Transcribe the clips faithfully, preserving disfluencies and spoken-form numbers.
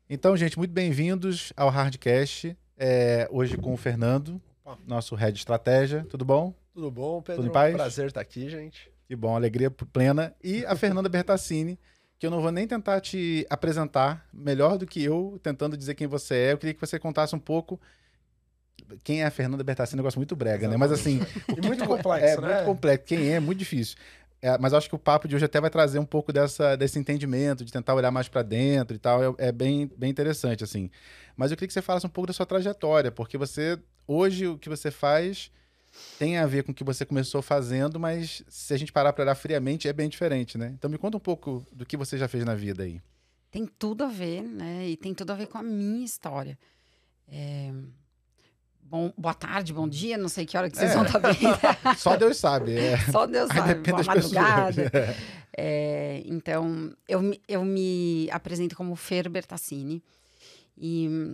Então, gente, muito bem-vindos ao Hardcast. É, hoje com o Fernando, nosso Head de Estratégia. Tudo bom? Tudo bom, Pedro? Tudo em paz? Prazer estar aqui, gente. Que bom, alegria plena. E a Fernanda Bertassini, que eu não vou nem tentar te apresentar melhor do que eu, tentando dizer quem você é. Eu queria que você contasse um pouco quem é a Fernanda Bertassini. É um negócio muito brega, né? Mas assim... O que muito complexo, é, né? muito complexo. Quem é, é muito difícil. É, mas acho que o papo de hoje até vai trazer um pouco dessa, desse entendimento, de tentar olhar mais para dentro e tal. É, é bem, bem interessante, assim. Mas eu queria que você falasse um pouco da sua trajetória, porque você, hoje, o que você faz tem a ver com o que você começou fazendo, mas se a gente parar para olhar friamente, é bem diferente, né? Então me conta um pouco do que você já fez na vida aí. Tem tudo a ver, né? E tem tudo a ver com a minha história. É... Bom, boa tarde, bom dia, não sei que hora que vocês É. vão estar vendo. Só Deus sabe. É. Só Deus Aí sabe, depende boa das pessoas. madrugada. É. É, então, eu, me- eu me apresento como Fer Bertassini. E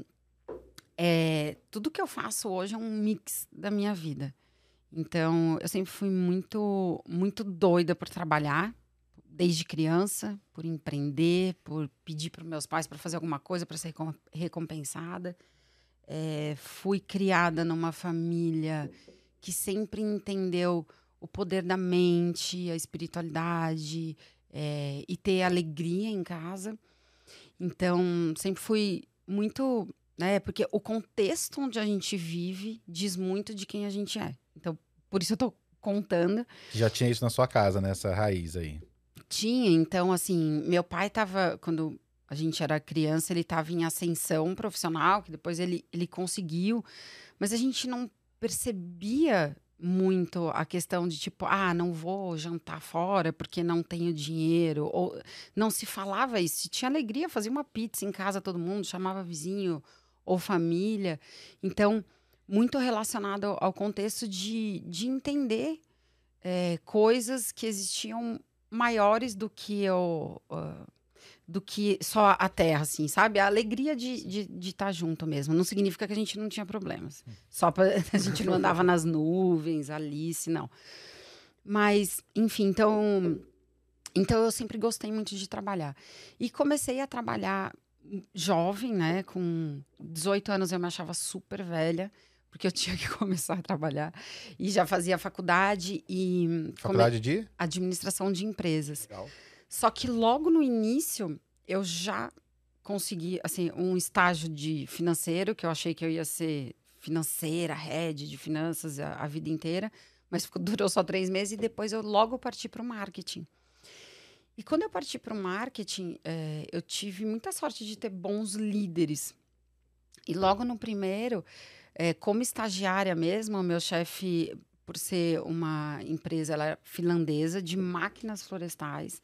é, tudo que eu faço hoje é um mix da minha vida. Então, eu sempre fui muito, muito doida por trabalhar, desde criança, por empreender, por pedir para meus pais para fazer alguma coisa, para ser recom- recompensada. É, fui criada numa família que sempre entendeu o poder da mente, a espiritualidade, é, e ter alegria em casa. Então, sempre fui muito, né? Porque o contexto onde a gente vive diz muito de quem a gente é. Então, por isso eu tô contando. Já tinha isso na sua casa, né? Essa raiz aí. Tinha, então, assim, meu pai tava, quando a gente era criança, ele tava em ascensão profissional, que depois ele, ele conseguiu, mas a gente não percebia muito a questão de tipo, ah, não vou jantar fora porque não tenho dinheiro, ou não se falava isso. Se tinha alegria, fazia uma pizza em casa, todo mundo, chamava vizinho ou família. Então, muito relacionado ao ao contexto de, de entender é, coisas que existiam maiores do que eu, ah, do que só a terra, assim, sabe? A alegria de estar de, de estar junto mesmo. Não significa que a gente não tinha problemas. Só pra, a gente não andava nas nuvens, Alice, não. Mas, enfim, então, então eu sempre gostei muito de trabalhar. E comecei a trabalhar jovem, né? Com dezoito anos eu me achava super velha, porque eu tinha que começar a trabalhar. E já fazia faculdade e... come- Faculdade de? administração de empresas. Legal. Só que logo no início, eu já consegui, assim, um estágio de financeiro, que eu achei que eu ia ser financeira, head de finanças a, a vida inteira, mas ficou- durou só três meses e depois eu logo parti para o marketing. E quando eu parti para o marketing, eh, eu tive muita sorte de ter bons líderes. E logo no primeiro, eh, como estagiária mesmo, o meu chefe, por ser uma empresa, ela é finlandesa, de máquinas florestais,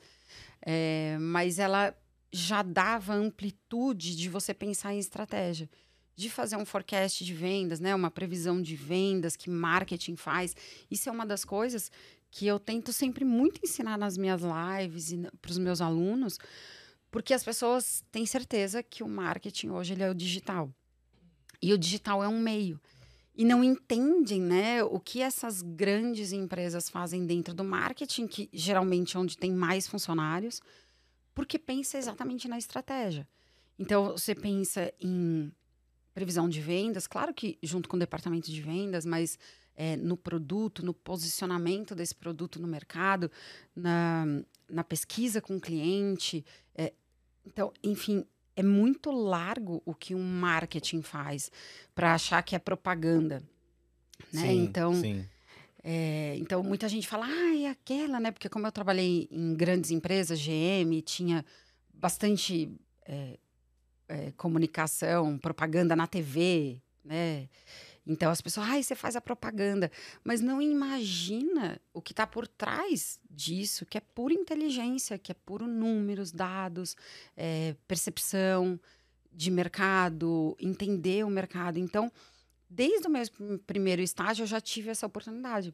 é, mas ela já dava amplitude de você pensar em estratégia, de fazer um forecast de vendas, né? Uma previsão de vendas que marketing faz. Isso é uma das coisas que eu tento sempre muito ensinar nas minhas lives e para os meus alunos, porque as pessoas têm certeza que o marketing hoje ele é o digital. E o digital é um meio. E não entendem, né, o que essas grandes empresas fazem dentro do marketing, que geralmente é onde tem mais funcionários, porque pensa exatamente na estratégia. Então, você pensa em previsão de vendas, claro que junto com o departamento de vendas, mas é, no produto, no posicionamento desse produto no mercado, na, na pesquisa com o cliente. É, então, enfim, é muito largo o que um marketing faz para achar que é propaganda, né? Sim, então, sim. é, então, muita gente fala, ah, é aquela, né? Porque como eu trabalhei em grandes empresas, G M, tinha bastante é, é, comunicação, propaganda na T V, né? Então, as pessoas, ai, você faz a propaganda. Mas não imagina o que está por trás disso, que é pura inteligência, que é puro números, dados, é, percepção de mercado, entender o mercado. Então, desde o meu primeiro estágio, eu já tive essa oportunidade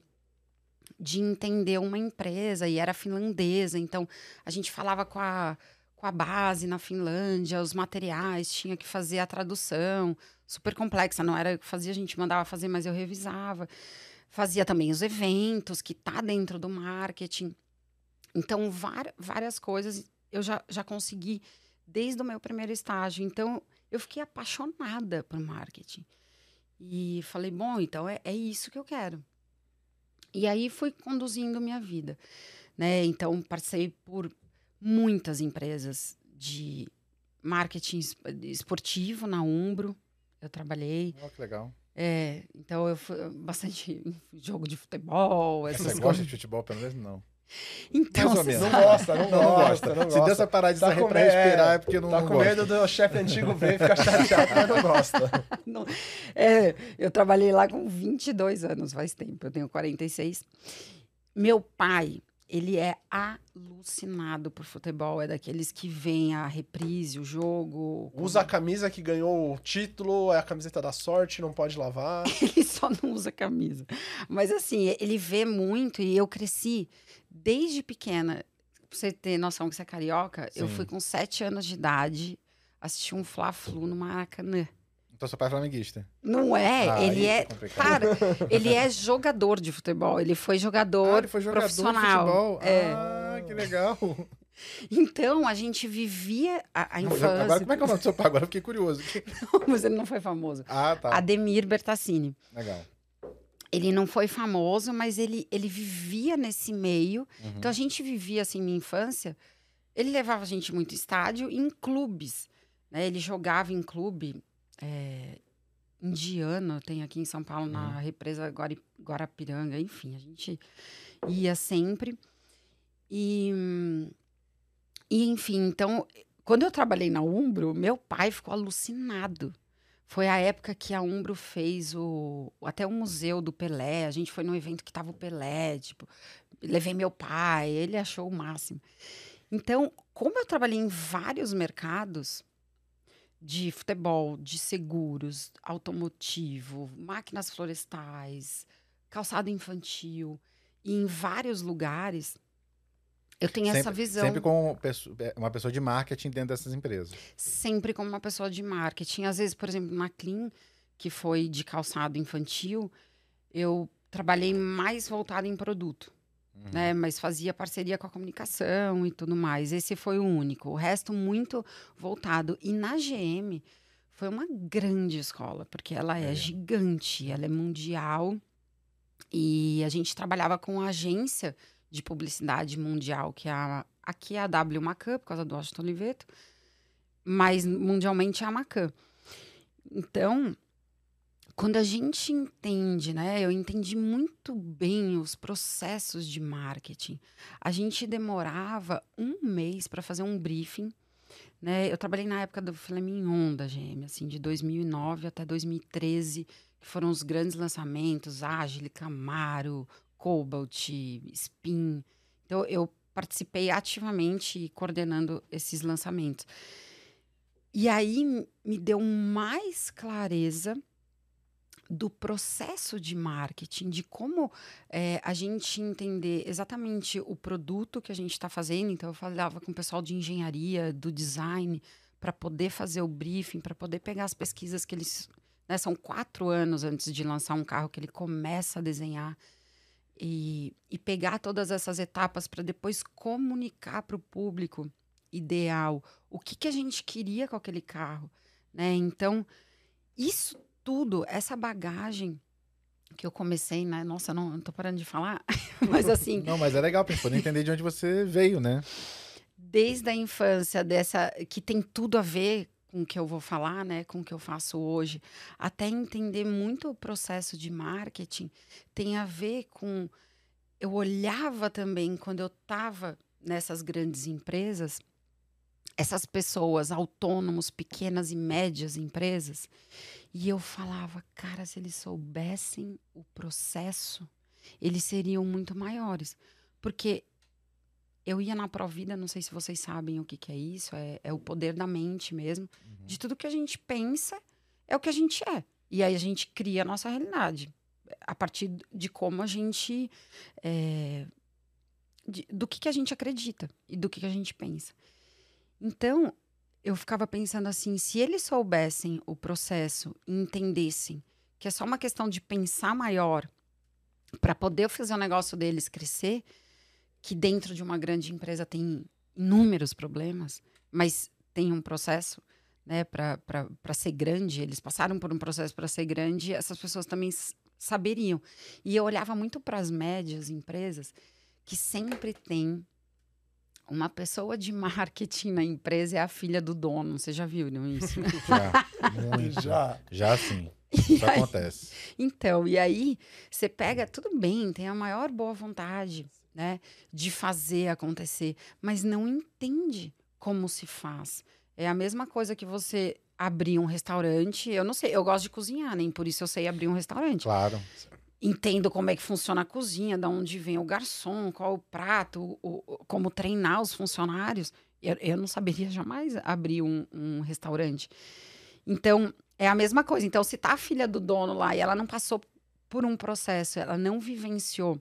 de entender uma empresa, e era finlandesa, então a gente falava com a, com a base na Finlândia, os materiais, tinha que fazer a tradução, super complexa, não era o que fazia, a gente mandava fazer, mas eu revisava. Fazia também os eventos, que tá dentro do marketing. Então, var- várias coisas eu já, já consegui desde o meu primeiro estágio. Então, eu fiquei apaixonada por marketing. E falei, bom, então é, é isso que eu quero. E aí fui conduzindo minha vida, né? Então, passei por muitas empresas de marketing es- esportivo na Umbro. Eu trabalhei. Oh, que legal. É, então, eu fui bastante jogo de futebol, essas Você coisas. gosta de futebol, pelo menos não. Então, Mais ou você menos. Não gosta, não, Não, não gosta, gosta. não Se deu gosta. essa paradinha Tá pra com me- respirar é, é porque não, Tá não com gosta. medo do chefe antigo ver e ficar chateado, mas não gosta. Não, é, eu trabalhei lá com vinte e dois anos, faz tempo, eu tenho quarenta e seis. Meu pai, ele é alucinado por futebol, é daqueles que vem a reprise, o jogo. Usa a camisa que ganhou o título, é a camiseta da sorte, não pode lavar. Ele só não usa camisa. Mas assim, ele vê muito e eu cresci desde pequena. Pra você ter noção que você é carioca, eu Sim. fui com sete anos de idade assistir um Fla-Flu no Maracanã. Então seu pai é flamenguista. Não é, Ah, ele aí é. fica complicado. Cara, ele é jogador de futebol. Ele foi jogador, Ah, ele foi jogador profissional. de futebol. É. Ah, que legal. Então a gente vivia a, a Não, infância. agora, como é que é o nome do seu pai? Agora eu fiquei curioso. Mas ele não foi famoso. Ah, tá. Ademir Bertassini. Legal. Ele não foi famoso, mas ele, ele vivia nesse meio. Uhum. Então a gente vivia assim, minha infância. Ele levava a gente muito em estádio e em clubes. Né? Ele jogava em clube. É, indiano, tem aqui em São Paulo, Uhum. na represa Guari, Guarapiranga, enfim, a gente ia sempre. E, e, enfim, então, quando eu trabalhei na Umbro, meu pai ficou alucinado. Foi a época que a Umbro fez o, até o museu do Pelé, a gente foi num evento que tava o Pelé, tipo, levei meu pai, ele achou o máximo. Então, como eu trabalhei em vários mercados, de futebol, de seguros, automotivo, máquinas florestais, calçado infantil, e em vários lugares, eu tenho sempre, essa visão. Sempre com pesso- uma pessoa de marketing dentro dessas empresas. Sempre como uma pessoa de marketing. Às vezes, por exemplo, na Clean, que foi de calçado infantil, eu trabalhei mais voltado em produto. Uhum. Né, mas fazia parceria com a comunicação e tudo mais. Esse foi o único. O resto muito voltado. E na G M foi uma grande escola, porque ela é, É. gigante, ela é mundial. E a gente trabalhava com a agência de publicidade mundial, que é a, aqui é a W Macan, por causa do Washington Oliveto, mas mundialmente é a Macan. Então, quando a gente entende, né? Eu entendi muito bem os processos de marketing. A gente demorava um mês para fazer um briefing, né? Eu trabalhei na época do filé mignon da G M, assim, de dois mil e nove até dois mil e treze, que foram os grandes lançamentos, Agile, Camaro, Cobalt, Spin. Então, eu participei ativamente coordenando esses lançamentos. E aí me deu mais clareza do processo de marketing, de como é, a gente entender exatamente o produto que a gente está fazendo. Então, eu falava com o pessoal de engenharia, do design, para poder fazer o briefing, para poder pegar as pesquisas que eles... Né, são quatro anos antes de lançar um carro que ele começa a desenhar. E, e pegar todas essas etapas para depois comunicar para o público ideal o que, que a gente queria com aquele carro. Né? Então, isso tudo, essa bagagem que eu comecei, né? Nossa, não, não tô parando de falar, mas assim... Não, mas é legal pra gente poder entender de onde você veio, né? Desde a infância, dessa que tem tudo a ver com o que eu vou falar, né? Com o que eu faço hoje, até entender muito o processo de marketing, tem a ver com... Eu olhava também, quando eu estava nessas grandes empresas, essas pessoas, autônomos, pequenas e médias empresas, e eu falava, cara, se eles soubessem o processo, eles seriam muito maiores. Porque eu ia na Provida, não sei se vocês sabem o que, que é isso, é, é o poder da mente mesmo. Uhum. De tudo que a gente pensa, é o que a gente é. E aí a gente cria a nossa realidade, a partir de como a gente... É, de, do que, que a gente acredita e do que, que a gente pensa. Então, eu ficava pensando assim, se eles soubessem o processo e entendessem que é só uma questão de pensar maior para poder fazer o negócio deles crescer, que dentro de uma grande empresa tem inúmeros problemas, mas tem um processo, né, para ser grande, eles passaram por um processo para ser grande, essas pessoas também saberiam. E eu olhava muito para as médias empresas, que sempre tem uma pessoa de marketing na empresa, é a filha do dono. Você já viu isso? Já, muito. Já. Já sim. Isso aí, acontece. Então, e aí você pega, tudo bem, tem a maior boa vontade, né, de fazer acontecer, mas não entende como se faz. É a mesma coisa que você abrir um restaurante. Eu não sei, eu gosto de cozinhar, nem por isso eu sei abrir um restaurante. Claro. Entendo como é que funciona a cozinha, de onde vem o garçom, qual o prato, o, o, como treinar os funcionários. Eu, eu não saberia jamais abrir um, um restaurante. Então, é a mesma coisa. Então, se tá a filha do dono lá e ela não passou por um processo, ela não vivenciou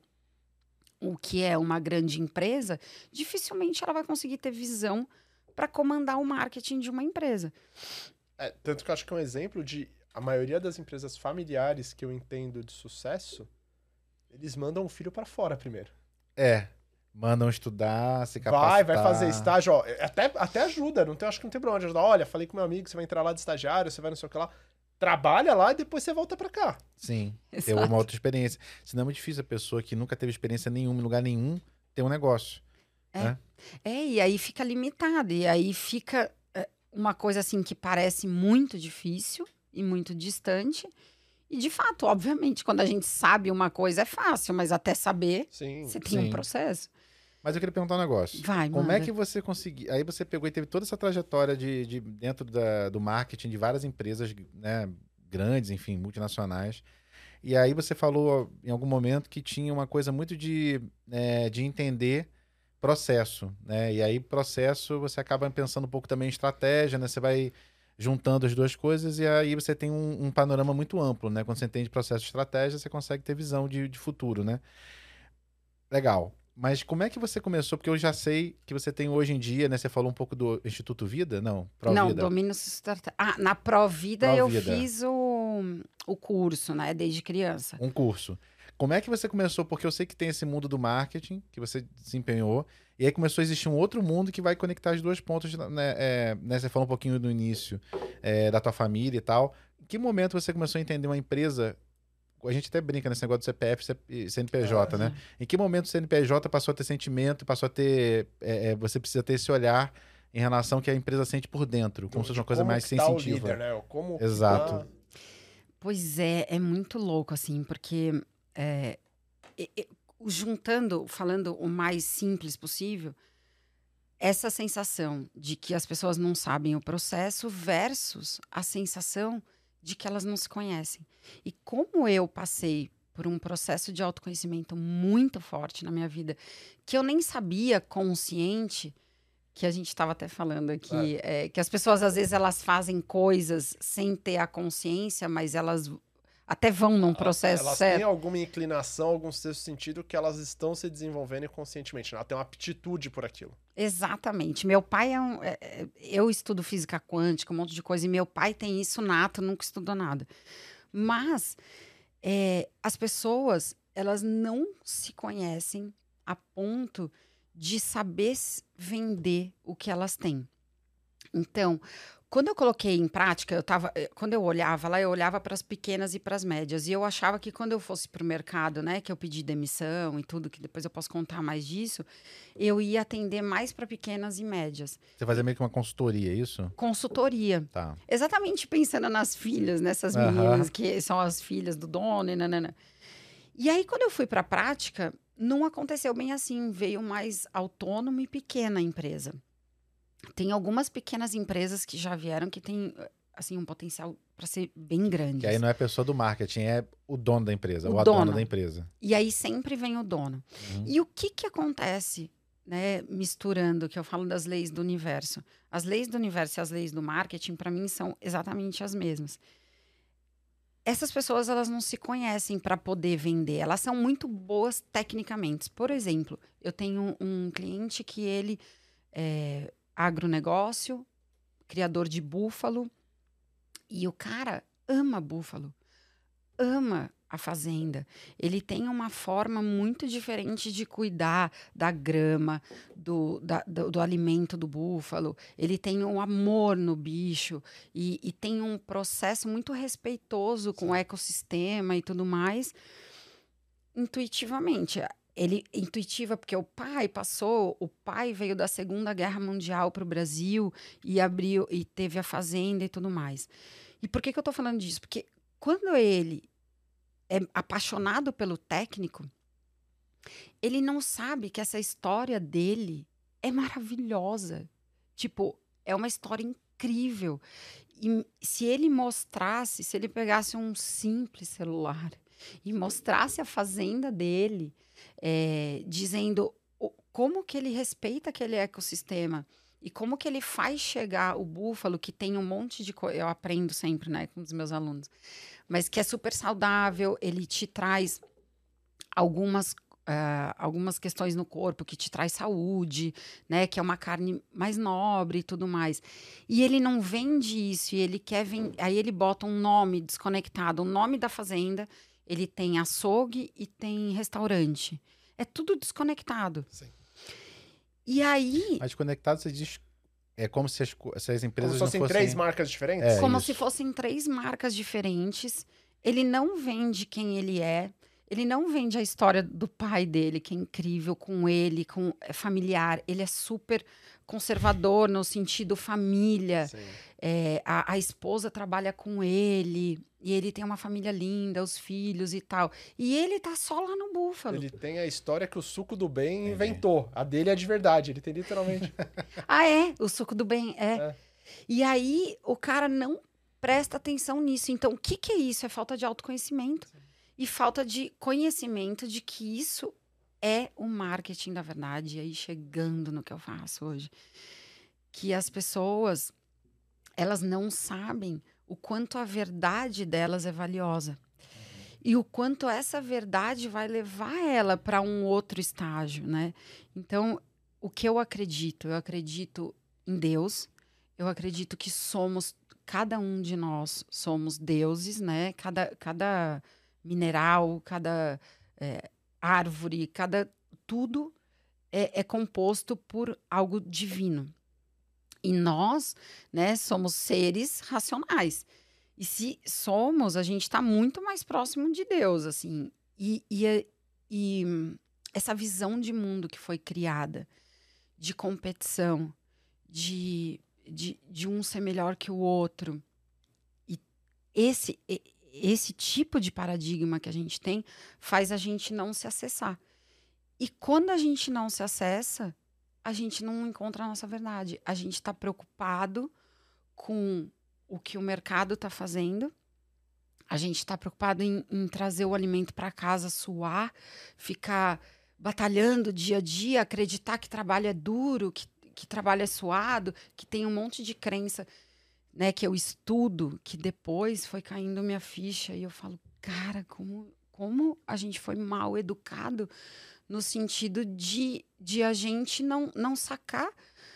o que é uma grande empresa, dificilmente ela vai conseguir ter visão para comandar o marketing de uma empresa. É, tanto que eu acho que é um exemplo de a maioria das empresas familiares que eu entendo de sucesso, eles mandam o filho para fora primeiro. É. Mandam estudar, se capacitar. Vai, vai fazer estágio, ó, até, até ajuda, não tem, acho que não tem problema de ajudar. Olha, falei com meu amigo, você vai entrar lá de estagiário, você vai não sei o que lá. Trabalha lá e depois você volta pra cá. Sim, Exato. ter uma outra experiência. Senão é muito difícil a pessoa que nunca teve experiência nenhuma, em lugar nenhum, ter um negócio. É, né? é e aí fica limitado. E aí fica é, uma coisa assim que parece muito difícil e muito distante. E, de fato, obviamente, quando a gente sabe uma coisa é fácil, mas até saber, Sim. você tem Sim. um processo. Mas eu queria perguntar um negócio. Vai, Como manda. é que você conseguiu... Aí você pegou e teve toda essa trajetória de, de dentro da, do marketing de várias empresas, né, grandes, enfim, multinacionais. E aí você falou em algum momento que tinha uma coisa muito de, é, de entender processo, né? E aí processo você acaba pensando um pouco também em estratégia, né? Você vai juntando as duas coisas e aí você tem um, um panorama muito amplo, né? Quando você entende processo e estratégia, você consegue ter visão de, de futuro, né? Legal. Mas como é que você começou? Porque eu já sei que você tem hoje em dia, né? Você falou um pouco do Instituto Vida? Não, Não, Provida. domínio sustentável. Ah, na Provida eu Provida. fiz o, o curso, né? Desde criança. Um curso. Como é que você começou? Porque eu sei que tem esse mundo do marketing que você desempenhou, e aí começou a existir um outro mundo que vai conectar as duas pontas, né? É, né, você falou um pouquinho no início é, da tua família e tal. Em que momento você começou a entender uma empresa? A gente até brinca nesse negócio do C P F e C N P J, Ah, né? Em que momento o C N P J passou a ter sentimento, passou a ter... É, é, você precisa ter esse olhar em relação que a empresa sente por dentro, como se fosse uma coisa como mais que tá o sensitiva. líder, né? Como que Exato. tá- Pois é, é muito louco, assim, porque é, e- e- juntando, falando o mais simples possível, essa sensação de que as pessoas não sabem o processo versus a sensação de que elas não se conhecem. E como eu passei por um processo de autoconhecimento muito forte na minha vida, que eu nem sabia consciente, que a gente estava até falando aqui, é, que as pessoas às vezes elas fazem coisas sem ter a consciência, mas elas até vão num processo Elas certo. têm alguma inclinação, algum sexto sentido que elas estão se desenvolvendo inconscientemente. Né? Ela tem uma aptitude por aquilo. Exatamente. Meu pai é um. é- é- eu estudo física quântica, um monte de coisa, e meu pai tem isso nato, nunca estudou nada. Mas é, as pessoas, elas não se conhecem a ponto de saber s- vender o que elas têm. Então, quando eu coloquei em prática, eu tava, eh, quando eu olhava lá, eu olhava para as pequenas e para as médias. E eu achava que quando eu fosse para o mercado, né, que eu pedi demissão e tudo, que depois eu posso contar mais disso, eu ia atender mais para pequenas e médias. Você fazia meio que uma consultoria, é isso? Consultoria. Tá. Exatamente pensando nas filhas, nessas Aham. meninas que são as filhas do dono e nanana. E aí, quando eu fui para a prática, não aconteceu bem assim. Veio mais autônomo e pequena a empresa. Tem algumas pequenas empresas que já vieram que têm assim, um potencial para ser bem grande. Que aí não é a pessoa do marketing, é o dono da empresa, O ou a dona dono. da empresa. E aí sempre vem o dono. Uhum. E o que que acontece, né, misturando, que eu falo das leis do universo? As leis do universo e as leis do marketing, para mim, são exatamente as mesmas. Essas pessoas, elas não se conhecem para poder vender. Elas são muito boas tecnicamente. Por exemplo, eu tenho um cliente que ele é agronegócio, criador de búfalo, e o cara ama búfalo. Ama a fazenda. Ele tem uma forma muito diferente de cuidar da grama, do, da, do, do alimento do búfalo. Ele tem um amor no bicho e, e tem um processo muito respeitoso com o ecossistema e tudo mais. Intuitivamente. Ele intuitiva porque o pai passou, o pai veio da Segunda Guerra Mundial para o Brasil e abriu e teve a fazenda e tudo mais. E por que, que eu estou falando disso? Porque quando ele é apaixonado pelo técnico, ele não sabe que essa história dele é maravilhosa. Tipo, é uma história incrível. E se ele mostrasse, se ele pegasse um simples celular e mostrasse a fazenda dele, é, dizendo o, como que ele respeita aquele ecossistema e como que ele faz chegar o búfalo, que tem um monte de coisa, eu aprendo sempre, né, com os meus alunos, mas que é super saudável, ele te traz algumas, uh, algumas questões no corpo, que te traz saúde, né, que é uma carne mais nobre e tudo mais. E ele não vende isso, e ele quer vender, aí ele bota um nome desconectado, o nome da fazenda, ele tem açougue e tem restaurante. É tudo desconectado. Sim. E aí... Mas desconectado, você diz... É como se as, se as empresas como se fossem não fossem... três marcas diferentes? É, como isso. se fossem três marcas diferentes. Ele não vende quem ele é. Ele não vende a história do pai dele, que é incrível, com ele, com é familiar. Ele é super conservador no sentido família. É, a, a esposa trabalha com ele. E ele tem uma família linda, os filhos e tal. E ele tá só lá no búfalo. Ele tem a história que o suco do bem inventou. A dele é de verdade. Ele tem literalmente... Ah, é? O suco do bem, é. É. E aí, o cara não presta atenção nisso. Então, o que, que é isso? É falta de autoconhecimento. Sim. E falta de conhecimento de que isso é o marketing da verdade. E aí, chegando no que eu faço hoje. Que as pessoas, elas não sabem o quanto a verdade delas é valiosa. Uhum. E o quanto essa verdade vai levar ela para um outro estágio, né? Então, o que eu acredito? Eu acredito em Deus. Eu acredito que somos, cada um de nós somos deuses, né? Cada, cada mineral, cada é, árvore, cada tudo é, é composto por algo divino. E nós, né, somos seres racionais. E se somos, a gente está muito mais próximo de Deus, assim. E, e, e essa visão de mundo que foi criada, de competição, de... De, de um ser melhor que o outro. E esse, esse tipo de paradigma que a gente tem faz a gente não se acessar. E quando a gente não se acessa, a gente não encontra a nossa verdade. A gente está preocupado com o que o mercado está fazendo. A gente está preocupado em, em trazer o alimento para casa, suar, ficar batalhando dia a dia, acreditar que trabalho é duro, que que trabalho é suado, que tem um monte de crença, né, que eu estudo, que depois foi caindo minha ficha e eu falo, cara, como, como a gente foi mal educado no sentido de, de a gente não, não sacar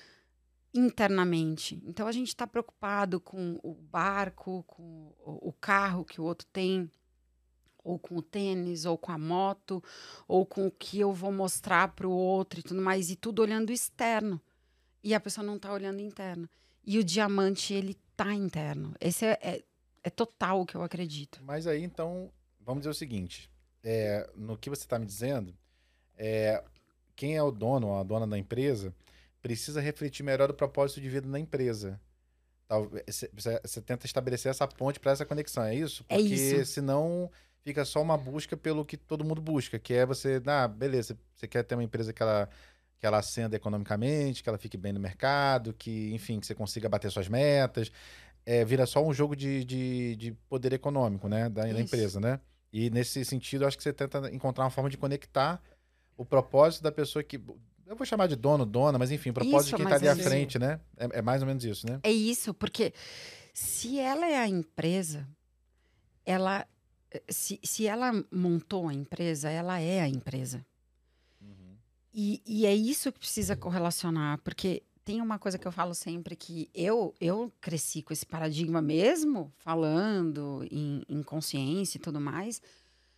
internamente. Então, a gente está preocupado com o barco, com o, o carro que o outro tem, ou com o tênis, ou com a moto, ou com o que eu vou mostrar para o outro e tudo mais, e tudo olhando externo. E a pessoa não está olhando interno. E o diamante, ele tá interno. Esse é, é, é total o que eu acredito. Mas aí, então, vamos dizer o seguinte. É, no que você está me dizendo, é, quem é o dono ou a dona da empresa precisa refletir melhor o propósito de vida da empresa. Você tenta estabelecer essa ponte para essa conexão, é isso? Porque é isso. Senão fica só uma busca pelo que todo mundo busca, que é você, ah, beleza, você quer ter uma empresa que ela... que ela ascenda economicamente, que ela fique bem no mercado, que, enfim, que você consiga bater suas metas. É, vira só um jogo de, de, de poder econômico, né, da, da empresa, né? E nesse sentido, acho que você tenta encontrar uma forma de conectar o propósito da pessoa que... Eu vou chamar de dono, dona, mas enfim, o propósito isso, de quem está ali é à isso. frente, né? É, é mais ou menos isso, né? É isso, porque se ela é a empresa, ela... Se, se ela montou a empresa, ela é a empresa. E, e é isso que precisa correlacionar, porque tem uma coisa que eu falo sempre, que eu, eu cresci com esse paradigma mesmo, falando em, em consciência e tudo mais,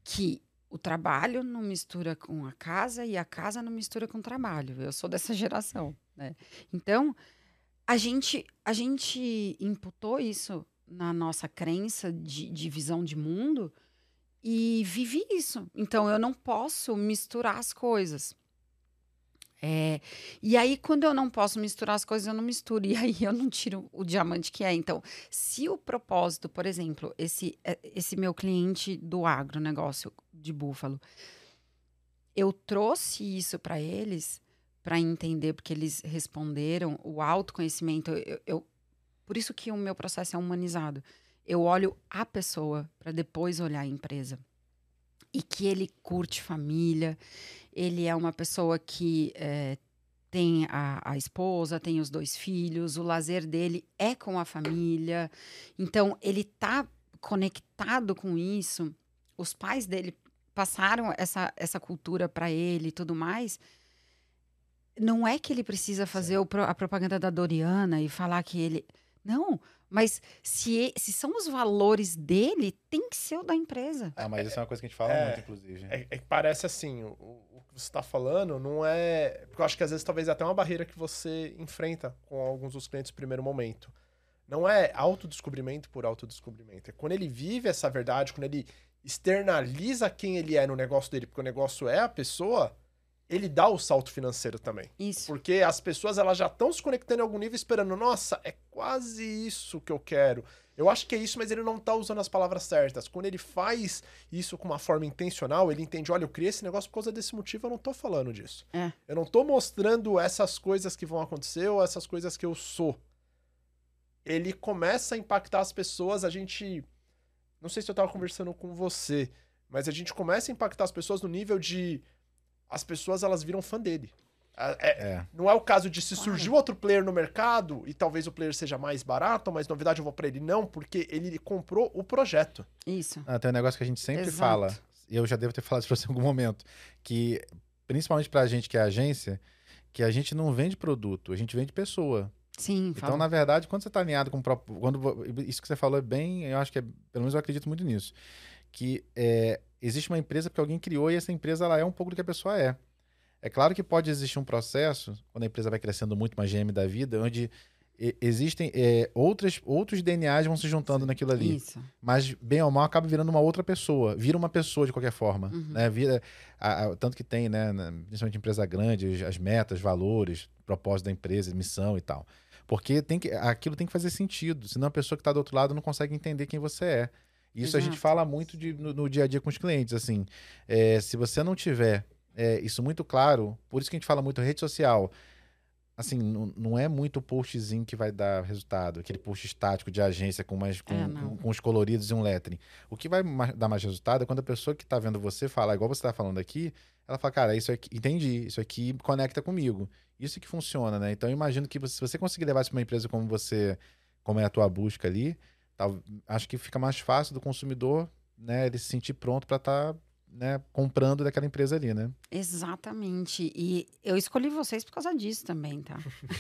que o trabalho não mistura com a casa e a casa não mistura com o trabalho. Eu sou dessa geração, né? Então, a gente, a gente imputou isso na nossa crença de, de visão de mundo e vivi isso. Então, eu não posso misturar as coisas. É, e aí, quando eu não posso misturar as coisas, eu não misturo. E aí, eu não tiro o diamante que é. Então, se o propósito, por exemplo, esse, esse meu cliente do agronegócio de Búfalo, eu trouxe isso para eles, para entender, porque eles responderam, o autoconhecimento. Eu, eu, por isso que o meu processo é humanizado. Eu olho a pessoa para depois olhar a empresa. E que ele curte família, ele é uma pessoa que é, tem a, a esposa, tem os dois filhos, o lazer dele é com a família. Então, ele está conectado com isso. Os pais dele passaram essa, essa cultura para ele e tudo mais. Não é que ele precisa fazer o, a propaganda da Doriana e falar que ele... Não, mas se, se são os valores dele, tem que ser o da empresa. Ah, mas isso é uma coisa que a gente fala é, muito, inclusive. É, é que parece assim, o, o que você está falando não é... Porque eu acho que às vezes talvez é até uma barreira que você enfrenta com alguns dos clientes no primeiro momento. Não é autodescobrimento por autodescobrimento. É quando ele vive essa verdade, quando ele externaliza quem ele é no negócio dele, porque o negócio é a pessoa... ele dá o salto financeiro também. Isso. Porque as pessoas elas já estão se conectando em algum nível esperando, nossa, é quase isso que eu quero. Eu acho que é isso, mas ele não tá usando as palavras certas. Quando ele faz isso com uma forma intencional, ele entende, olha, eu criei esse negócio por causa desse motivo, eu não tô falando disso. É. Eu não tô mostrando essas coisas que vão acontecer ou essas coisas que eu sou. Ele começa a impactar as pessoas, a gente... Não sei se eu tava conversando com você, mas a gente começa a impactar as pessoas no nível de... as pessoas, elas viram fã dele. É, É. Não é o caso de se Claro. surgiu outro player no mercado e talvez o player seja mais barato, mas novidade eu vou pra ele. Não, porque ele comprou o projeto. Isso. Ah, tem um negócio que a gente sempre Exato. fala, e eu já devo ter falado isso pra você em algum momento, que, principalmente pra gente que é agência, que a gente não vende produto, a gente vende pessoa. Sim, Então, fala. na verdade, quando você tá alinhado com o próprio... Quando, isso que você falou é bem... Eu acho que é... Pelo menos eu acredito muito nisso. Que é, existe uma empresa porque alguém criou e essa empresa ela é um pouco do que a pessoa é. É claro que pode existir um processo, quando a empresa vai crescendo muito, uma G M da vida, onde e, existem é, outras, outros D N As vão se juntando Sim. naquilo ali. Isso. Mas, bem ou mal, acaba virando uma outra pessoa. Vira uma pessoa de qualquer forma. Uhum. Né? Vira, a, a, tanto que tem, né, na- principalmente empresa grande, as metas, valores, propósito da empresa, missão e tal. Porque tem que, aquilo tem que fazer sentido. Senão a pessoa que está do outro lado não consegue entender quem você é. Isso a gente Exato. fala muito de, no, no dia a dia com os clientes. Assim, é, se você não tiver é, isso muito claro, por isso que a gente fala muito rede social. Assim, não, não é muito o postzinho que vai dar resultado, aquele post estático de agência com, mais, com, É, não. com, com os coloridos e um lettering. O que vai ma- dar mais resultado é quando a pessoa que está vendo você falar, igual você está falando aqui, ela fala, cara, isso aqui, entendi, isso aqui conecta comigo. Isso que funciona, né? Então, eu imagino que você- se você conseguir levar isso para uma empresa como você, como é a tua busca ali, tal, acho que fica mais fácil do consumidor, né, ele se sentir pronto para estar, né, comprando daquela empresa ali, né? Exatamente. E eu escolhi vocês por causa disso também, tá?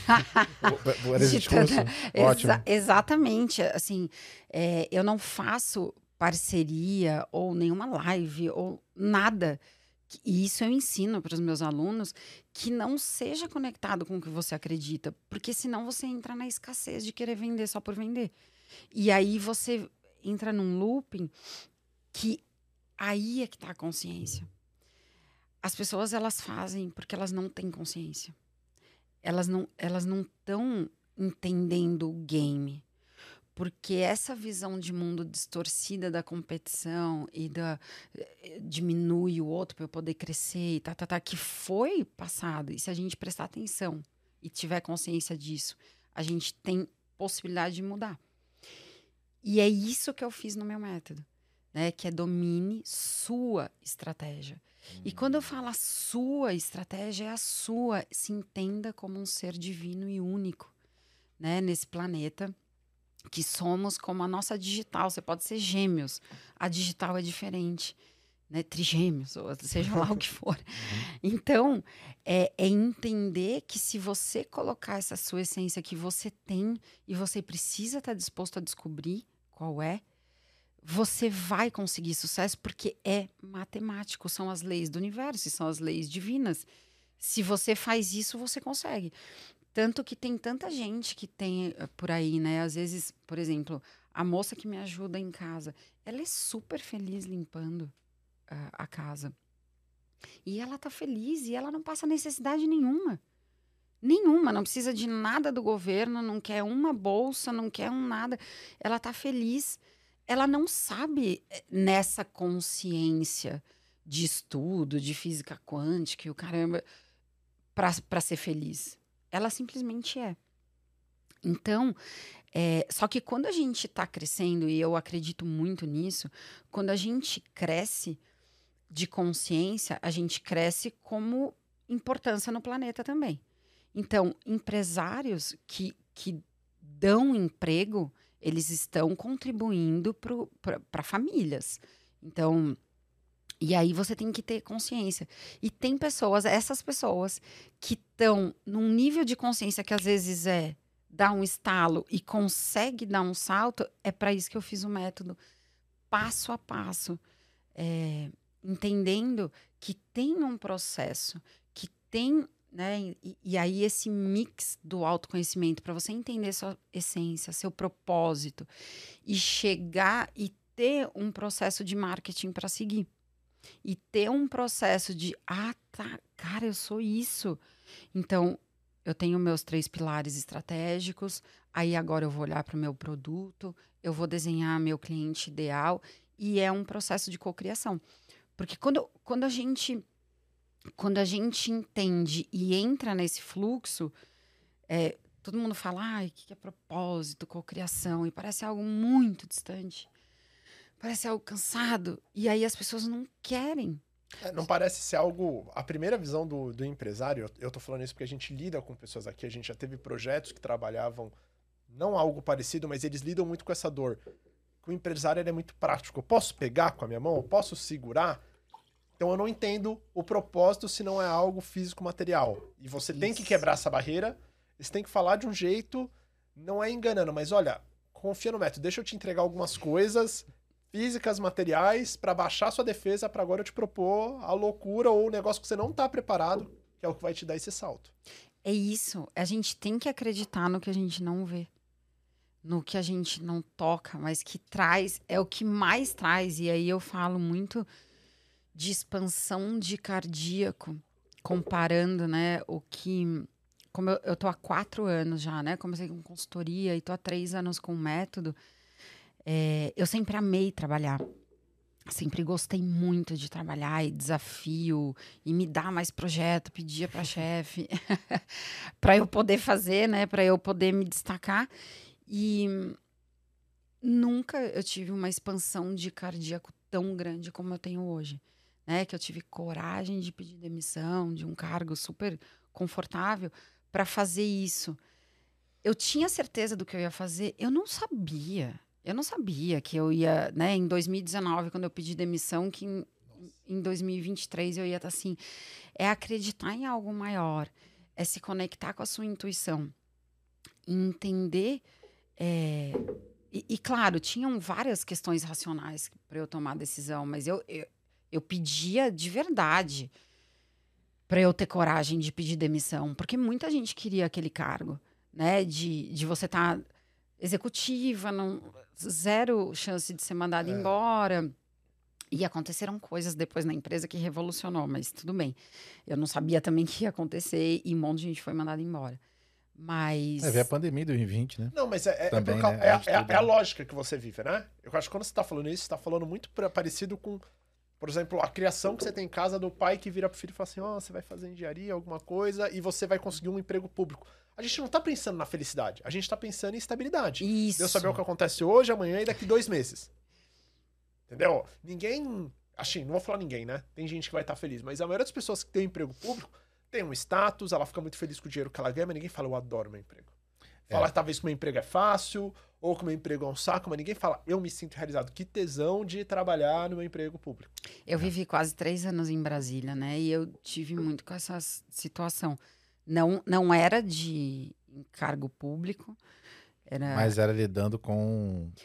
Era esse De discurso? toda- Ótimo. Exa- exatamente. Assim, é, eu não faço parceria ou nenhuma live ou nada. que- E isso eu ensino para os meus alunos que não seja conectado com o que você acredita, porque senão você entra na escassez de querer vender só por vender. E aí você entra num looping que aí é que está a consciência. As pessoas, elas fazem porque elas não têm consciência. Elas não elas não estão entendendo o game. Porque essa visão de mundo distorcida da competição e da eh, diminui o outro para eu poder crescer e tá, tá, tá, que foi passado. E se a gente prestar atenção e tiver consciência disso, a gente tem possibilidade de mudar. E é isso que eu fiz no meu método, né? Que é domine sua estratégia. E quando eu falo a sua estratégia, é a sua. Se entenda como um ser divino e único, né? Nesse planeta, que somos como a nossa digital. Você pode ser gêmeos. A digital é diferente, né? Trigêmeos, ou seja lá o que for. Então, é, é entender que se você colocar essa sua essência que você tem e você precisa estar disposto a descobrir qual é, você vai conseguir sucesso porque é matemático, são as leis do universo, são as leis divinas. Se você faz isso, você consegue. Tanto que tem tanta gente que tem uh, por aí, né? Às vezes, por exemplo, a moça que me ajuda em casa, ela é super feliz limpando uh, a casa. E ela tá feliz e ela não passa necessidade nenhuma. Nenhuma, não precisa de nada do governo, não quer uma bolsa, não quer um nada. Ela tá feliz. Ela não sabe nessa consciência de estudo, de física quântica e o caramba, para ser feliz. Ela simplesmente é. Então, é, só que quando a gente está crescendo, e eu acredito muito nisso, quando a gente cresce de consciência, a gente cresce como importância no planeta também. Então, empresários que, que dão emprego, eles estão contribuindo para famílias. Então, e aí você tem que ter consciência. E tem pessoas, essas pessoas, que estão num nível de consciência que às vezes é dar um estalo e consegue dar um salto, é para isso que eu fiz o método passo a passo. É, entendendo que tem um processo, que tem, né? E, e aí esse mix do autoconhecimento para você entender sua essência, seu propósito e chegar e ter um processo de marketing para seguir. E ter um processo de, ah, tá, cara, eu sou isso. Então, eu tenho meus três pilares estratégicos, aí agora eu vou olhar para o meu produto, eu vou desenhar meu cliente ideal, e é um processo de cocriação. Porque quando, quando, a gente, quando a gente entende e entra nesse fluxo, é, todo mundo fala, ah, o que é propósito, cocriação, e parece algo muito distante. Parece algo cansado. E aí as pessoas não querem. É, não parece ser algo... A primeira visão do, do empresário, eu, eu tô falando isso porque a gente lida com pessoas aqui, a gente já teve projetos que trabalhavam, não algo parecido, mas eles lidam muito com essa dor. O empresário ele é muito prático. Eu posso pegar com a minha mão? Eu posso segurar? Então eu não entendo o propósito se não é algo físico-material. E você isso. tem que quebrar essa barreira, você tem que falar de um jeito, não é enganando, mas olha, confia no método, deixa eu te entregar algumas coisas... físicas, materiais, para baixar sua defesa, para agora eu te propor a loucura ou o negócio que você não tá preparado, que é o que vai te dar esse salto. É isso. A gente tem que acreditar no que a gente não vê. No que a gente não toca, mas que traz, é o que mais traz. E aí eu falo muito de expansão de cardíaco, comparando, né, o que... Como eu, eu tô há quatro anos já, né? Comecei com consultoria e tô há três anos com o método. É, eu sempre amei trabalhar, sempre gostei muito de trabalhar e desafio, e me dar mais projeto, pedia para chefe, para eu poder fazer, né, para eu poder me destacar. E nunca eu tive uma expansão de cardíaco tão grande como eu tenho hoje, né, que eu tive coragem de pedir demissão de um cargo super confortável para fazer isso. Eu tinha certeza do que eu ia fazer, eu não sabia. Eu não sabia que eu ia, né, em dois mil e dezenove, quando eu pedi demissão, que em, em dois mil e vinte e três eu ia estar assim. É acreditar em algo maior, é se conectar com a sua intuição, entender. É, e, e, claro, tinham várias questões racionais para eu tomar a decisão, mas eu, eu, eu pedia de verdade para eu ter coragem de pedir demissão, porque muita gente queria aquele cargo, né, de, de você estar... Tá executiva, não, zero chance de ser mandada é. embora. E aconteceram coisas depois na empresa que revolucionou, mas tudo bem. Eu não sabia também que ia acontecer e um monte de gente foi mandada embora. Mas... É, veio a pandemia de dois mil e vinte, né? Não, mas é, também, é, por, né? é, é, é a lógica que você vive, né? Eu acho que quando você tá falando isso, você tá falando muito parecido com, por exemplo, a criação que você tem em casa do pai que vira pro filho e fala assim, ó, oh, você vai fazer engenharia, alguma coisa, e você vai conseguir um emprego público. A gente não tá pensando na felicidade, a gente tá pensando em estabilidade. Isso. Deus saber o que acontece hoje, amanhã e daqui dois meses. Entendeu? Ninguém... Assim, não vou falar ninguém, né? Tem gente que vai estar feliz, mas a maioria das pessoas que tem um emprego público tem um status, ela fica muito feliz com o dinheiro que ela ganha, mas ninguém fala, eu adoro meu emprego. Fala, é. talvez que meu emprego é fácil, ou que meu emprego é um saco, mas ninguém fala, eu me sinto realizado. Que tesão de trabalhar no meu emprego público. Eu vivi quase três anos em Brasília, né? E eu tive muito com essa situação. Não, não era de cargo público. Era Mas era lidando com... Com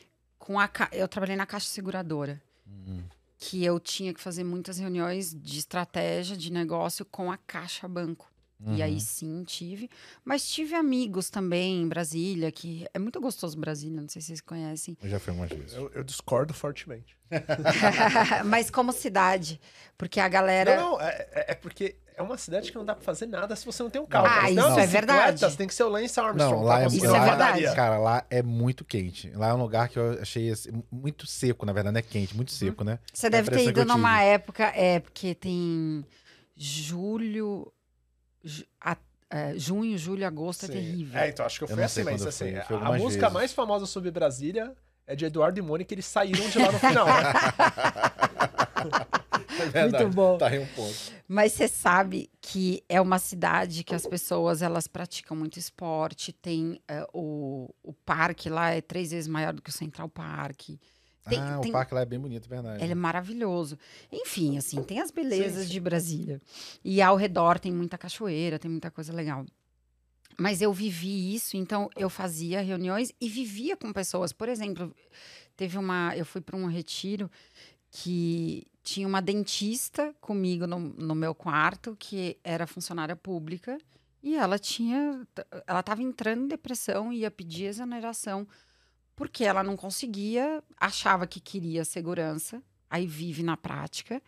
com a Ca... eu trabalhei na Caixa Seguradora, Uhum. que eu tinha que fazer muitas reuniões de estratégia, de negócio com a Caixa Banco. Uhum. E aí sim tive, mas tive amigos também em Brasília, que é muito gostoso Brasília, não sei se vocês conhecem. Eu já fui umas vezes. Eu, eu discordo fortemente. Mas como cidade, porque a galera... Não, não, é, é- é porque é uma cidade que não dá pra fazer nada se você não tem um carro. Ah, Se isso tem uma é bicicleta, verdade. Você tem que ser o Lance Armstrong. Não, lá pra é, conseguir Isso é lá, uma verdade. padaria. Cara, lá é muito quente. Lá é um lugar que eu achei assim, muito seco, na verdade, não é quente, muito seco, né? Você É a deve ter impressão que ido eu numa tive. época, é, porque tem julho, ju- a- é, junho, julho, agosto Sim. é terrível. É, então acho que eu Eu fui não assim, sei mas quando eu assim, fui, eu fui a, a algumas música vezes. mais famosa sobre Brasília é de Eduardo e Mônica, eles saíram de lá no final, né? É verdade, Muito bom. Tá aí um ponto. Mas você sabe que é uma cidade que as pessoas elas praticam muito esporte. Tem é, o, o parque lá é três vezes maior do que o Central Park. Tem- ah, tem- o parque lá é bem bonito, verdade. Ele é maravilhoso. Enfim, assim, tem as belezas Sim, sim. de Brasília. E ao redor tem muita cachoeira, tem muita coisa legal. Mas eu vivi isso, então eu fazia reuniões e vivia com pessoas. Por exemplo, teve uma. Eu fui para um retiro que tinha uma dentista comigo no, no meu quarto, que era funcionária pública, e ela tinha. Ela estava entrando em depressão e ia pedir exoneração, porque ela não conseguia, achava que queria segurança, aí vive na prática,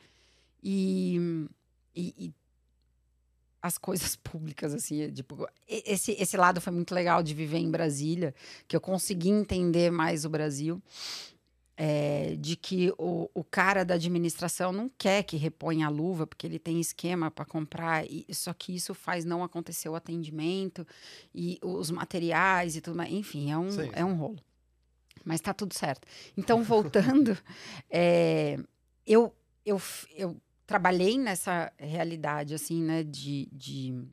e, e, e as coisas públicas, assim, tipo, e- esse, esse lado foi muito legal de viver em Brasília, que eu consegui entender mais o Brasil, é, de que o, o cara da administração não quer que reponha a luva, porque ele tem esquema para comprar, e, só que isso faz não acontecer o atendimento, e os materiais e tudo mais, enfim, é um, Sim, é um rolo. Mas tá tudo certo. Então, voltando, é, eu, eu, f- eu trabalhei nessa realidade, assim, né, de, de,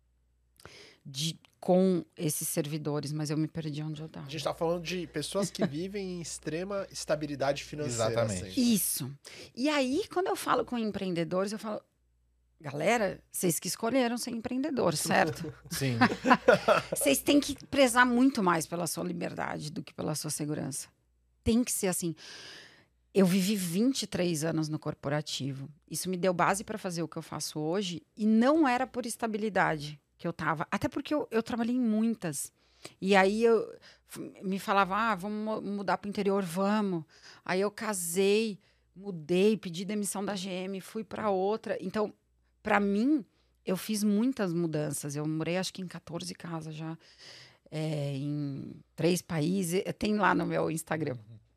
de com esses servidores, mas eu me perdi onde eu estava. A gente tá falando de pessoas que vivem em extrema estabilidade financeira. Exatamente. assim. Isso. E aí, quando eu falo com empreendedores, eu falo, galera, vocês que escolheram ser empreendedor, certo? Sim. Vocês têm que prezar muito mais pela sua liberdade do que pela sua segurança. Tem que ser assim. Eu vivi vinte e três anos no corporativo. Isso me deu base para fazer o que eu faço hoje. E não era por estabilidade que eu tava. Até porque eu, eu trabalhei em muitas. E aí eu f- me falava, ah, vamos mu- mudar para o interior, vamos. Aí eu casei, mudei, pedi demissão da G M, fui para outra. Então, para mim, eu fiz muitas mudanças. Eu morei, acho que em quatorze casas já, é, em três países. Tem lá no meu Instagram.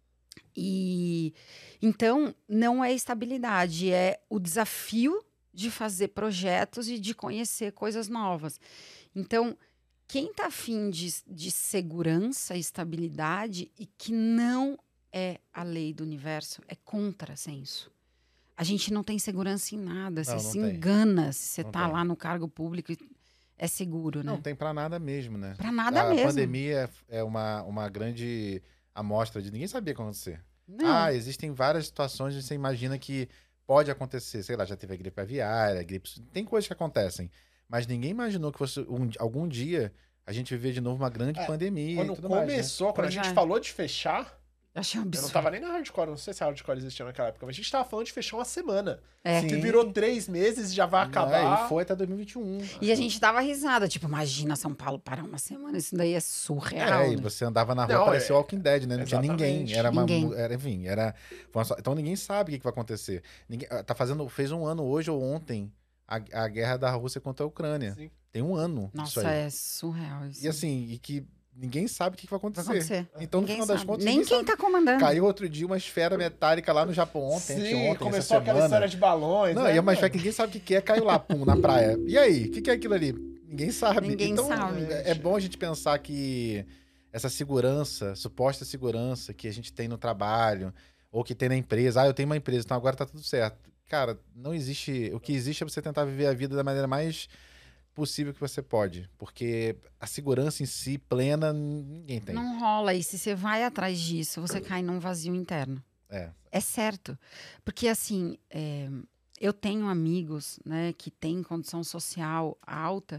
E então não é estabilidade, é o desafio de fazer projetos e de conhecer coisas novas. Então, quem está afim de, de segurança e estabilidade e que não é a lei do universo, é contrassenso. A gente não tem segurança em nada. Você Não, não se tem. engana se você Não está tem. lá no cargo público e é seguro, né? Não tem pra nada mesmo, né? Para nada a mesmo. pandemia é uma, uma grande amostra de ninguém sabia o que ia acontecer. Não. Ah, existem várias situações onde você imagina que pode acontecer. Sei lá, já teve a gripe aviária, a gripe... Tem coisas que acontecem. Mas ninguém imaginou que fosse um- algum dia a gente viver de novo uma grande É, pandemia Quando e tudo mais, né? começou, quando a Pois gente é. falou de fechar, Achei um eu absurdo. não tava nem na hardcore, não sei se a hardcore existia naquela época, mas a gente tava falando de fechar uma semana. É. Sim. Que virou três meses e já vai Não, acabar. E foi até dois mil e vinte e um. E a gente dava risada, tipo, imagina São Paulo parar uma semana, isso daí é surreal. É, e né? você andava na rua, Não, parecia é- o Walking Dead, né? Não tinha ninguém. Exatamente. Era uma, Ninguém. Era, enfim, era. foi uma só- Então ninguém sabe o que, que vai acontecer. Ninguém, tá fazendo, fez um ano hoje ou ontem a, a guerra da Rússia contra a Ucrânia. Sim. Tem um ano isso Nossa, aí. é surreal isso. E assim, e que ninguém sabe o que, que vai vai acontecer. acontecer. Então, no Ninguém final das sabe. contas, Nem ninguém quem sabe. tá comandando. Caiu outro dia uma esfera metálica lá no Japão ontem, Sim, anteontem, começou essa aquela semana. história de balões. Não, né, e é uma mano? esfera que ninguém sabe o que que é, caiu lá, pum, na praia. E aí, o que, que é aquilo ali? Ninguém sabe. Ninguém então, sabe. É é bom a gente pensar que essa segurança, suposta segurança que a gente tem no trabalho, ou que tem na empresa, ah, eu tenho uma empresa, então agora tá tudo certo. Cara, não existe. O que existe é você tentar viver a vida da maneira mais possível que você pode. Porque a segurança em si, plena, ninguém tem. Não rola. E se você vai atrás disso, você cai num vazio interno. É. É certo. Porque, assim, é, eu tenho amigos, né, que têm condição social alta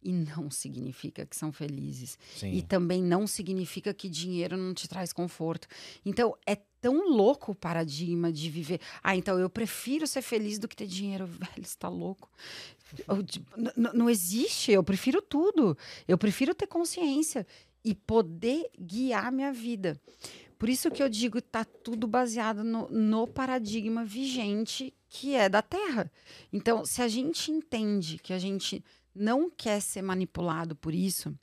E não significa que são felizes. Sim. E também não significa que dinheiro não te traz conforto. Então, é tão louco o paradigma de viver. Ah, então eu prefiro ser feliz do que ter dinheiro. Velho, você tá louco? Eu, tipo, n- n- não existe. Eu prefiro tudo. Eu prefiro ter consciência e poder guiar minha vida. Por isso que eu digo, tá tudo baseado no, no paradigma vigente que é da Terra. Então, se a gente entende que a gente não quer ser manipulado por isso,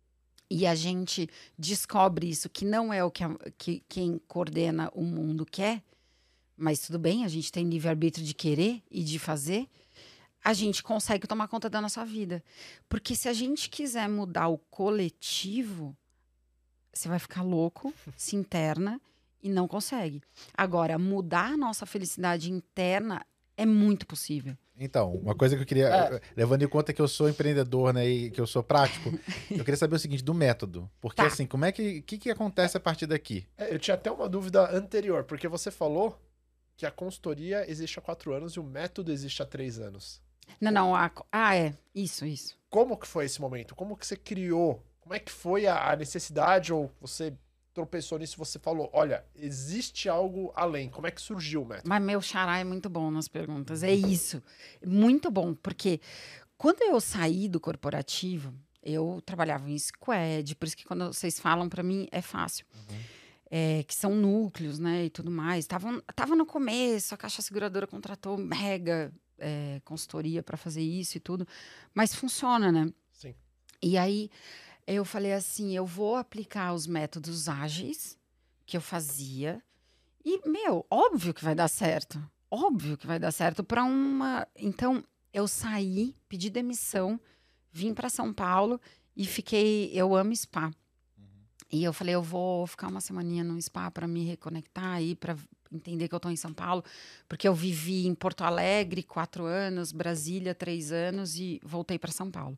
e a gente descobre isso, que não é o que, a- que quem coordena o mundo quer, mas tudo bem, a gente tem livre-arbítrio de querer e de fazer, a gente consegue tomar conta da nossa vida. Porque se a gente quiser mudar o coletivo, você vai ficar louco, se interna e não consegue. Agora, mudar a nossa felicidade interna é muito possível. Então, uma coisa que eu queria, É. levando em conta que eu sou empreendedor, né, e que eu sou prático, eu queria saber o seguinte, do método. Porque, Tá. assim, como é que, que, que acontece a partir daqui? É, eu tinha até uma dúvida anterior, porque você falou que a consultoria existe há quatro anos e o método existe há três anos. Não, não. A, ah, é. Isso, isso. Como que foi esse momento? Como que você criou? Como é que foi a a necessidade ou você tropeçou nisso e você falou, olha, existe algo além. Como é que surgiu o método? Mas meu xará é muito bom nas perguntas. É isso. Muito bom. Porque quando eu saí do corporativo, eu trabalhava em squad. Por isso que quando vocês falam para mim, é fácil. É, que são núcleos, né? E tudo mais. Tava, tava no começo, a Caixa Seguradora contratou mega é, consultoria para fazer isso e tudo. Mas funciona, né? Sim. E aí eu falei assim, eu vou aplicar os métodos ágeis que eu fazia e, meu, óbvio que vai dar certo. Óbvio que vai dar certo para uma... Então, eu saí, pedi demissão, vim para São Paulo e fiquei... Eu amo spa. E eu falei, eu vou ficar uma semaninha no spa para me reconectar aí, para entender que eu tô em São Paulo, porque eu vivi em Porto Alegre quatro anos, Brasília três anos e voltei para São Paulo.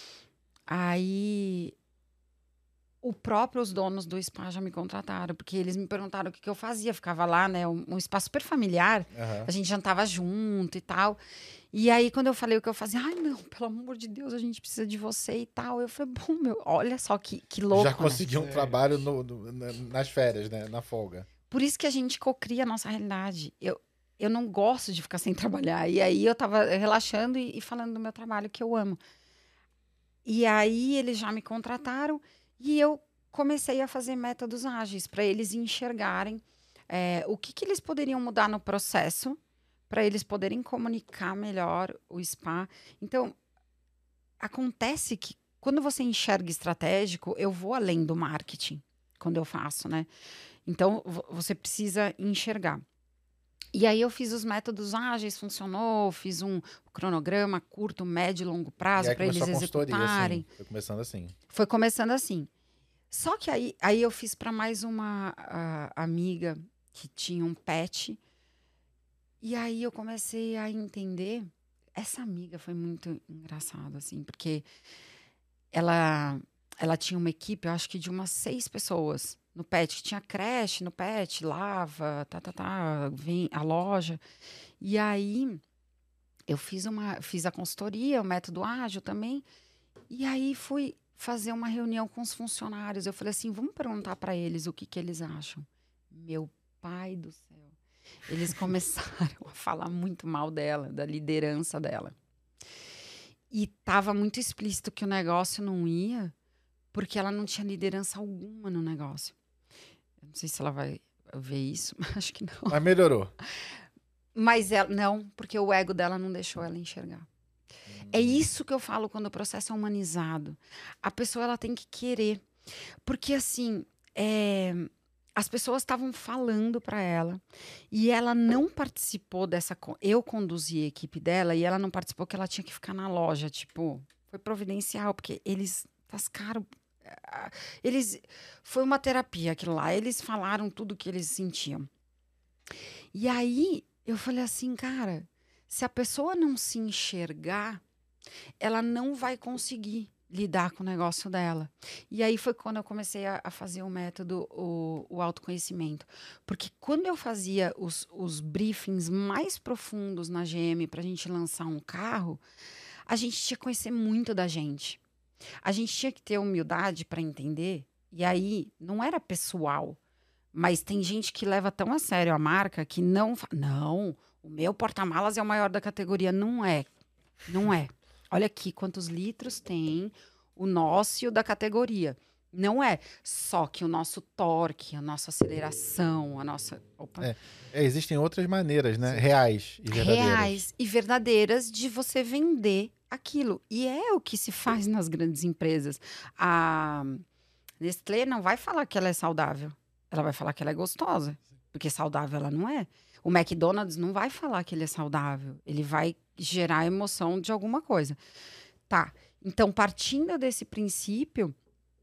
Aí, o próprio os donos do spa já me contrataram, porque eles me perguntaram o que, que eu fazia. Ficava lá, né, um, um spa super familiar, Aham. a gente jantava junto e tal. E aí, quando eu falei o que eu fazia, ai, não, pelo amor de Deus, a gente precisa de você e tal. Eu falei, bom, meu, olha só que, que louco, Já né? consegui um É. trabalho no- no- na- nas férias, né? Na folga. Por isso que a gente cocria a nossa realidade. Eu, eu não gosto de ficar sem trabalhar. E aí eu tava relaxando e, e falando do meu trabalho que eu amo. E aí eles já me contrataram e eu comecei a fazer métodos ágeis para eles enxergarem é, o que, que eles poderiam mudar no processo para eles poderem comunicar melhor o spa. Então, acontece que quando você enxerga estratégico, eu vou além do marketing quando eu faço, né? Então, vo- você precisa enxergar. E aí eu fiz os métodos ágeis, funcionou, fiz um cronograma curto, médio e longo E prazo aí para eles começou a consultoria, executarem. assim. Foi começando assim. Foi começando assim. Só que aí, aí eu fiz para mais uma ah, amiga que tinha um pet. E aí eu comecei a entender. Essa amiga foi muito engraçada, assim, porque ela, ela tinha uma equipe, eu acho que de umas seis pessoas no pet, que tinha creche no pet, lava, tá, tá, tá, vem a loja. E aí eu fiz uma, fiz a consultoria, o método ágil também. E aí fui fazer uma reunião com os funcionários. Eu falei assim, vamos perguntar para eles o que, que eles acham. Meu pai do céu. Eles começaram a falar muito mal dela, da liderança dela. E estava muito explícito que o negócio não ia, porque ela não tinha liderança alguma no negócio. Eu não sei se ela vai ver isso, mas acho que não. Mas melhorou. Mas ela, não, porque o ego dela não deixou ela enxergar. É isso que eu falo quando o processo é humanizado. A pessoa ela tem que querer. Porque, assim, é, as pessoas estavam falando para ela e ela não participou dessa... co- Eu conduzi a equipe dela e ela não participou que ela tinha que ficar na loja. Tipo, foi providencial, porque eles tascaram... ah, Eles, foi uma terapia aquilo lá. Eles falaram tudo o que eles sentiam. E aí, eu falei assim, cara, se a pessoa não se enxergar, ela não vai conseguir lidar com o negócio dela. E aí foi quando eu comecei a, a fazer o método, o, o autoconhecimento. Porque quando eu fazia os, os briefings mais profundos na G M para a gente lançar um carro, a gente tinha que conhecer muito da gente. A gente tinha que ter humildade para entender, e aí não era pessoal, mas tem gente que leva tão a sério a marca que não... fa- Não, o meu porta-malas é o maior da categoria. Não é, não é. Olha aqui quantos litros tem o nosso e o da categoria. Não é. Só que o nosso torque, a nossa aceleração, a nossa... Opa. É, é, existem outras maneiras, né? Reais e verdadeiras. Reais e verdadeiras de você vender aquilo. E é o que se faz nas grandes empresas. A Nestlé não vai falar que ela é saudável. Ela vai falar que ela é gostosa. Porque saudável ela não é. O McDonald's não vai falar que ele é saudável. Ele vai gerar emoção de alguma coisa. Tá. Então, partindo desse princípio...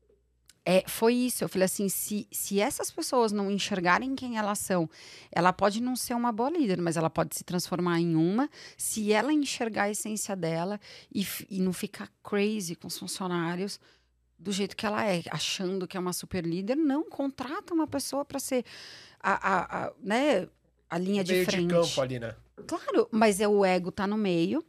É, foi isso, eu falei assim, se, se essas pessoas não enxergarem quem elas são, ela pode não ser uma boa líder, mas ela pode se transformar em uma, se ela enxergar a essência dela e, e não ficar crazy com os funcionários do jeito que ela é, achando que é uma super líder, não, contrata uma pessoa para ser a, a, a, né, a linha de Meio frente. de campo ali, né? Claro, mas é o ego tá no meio,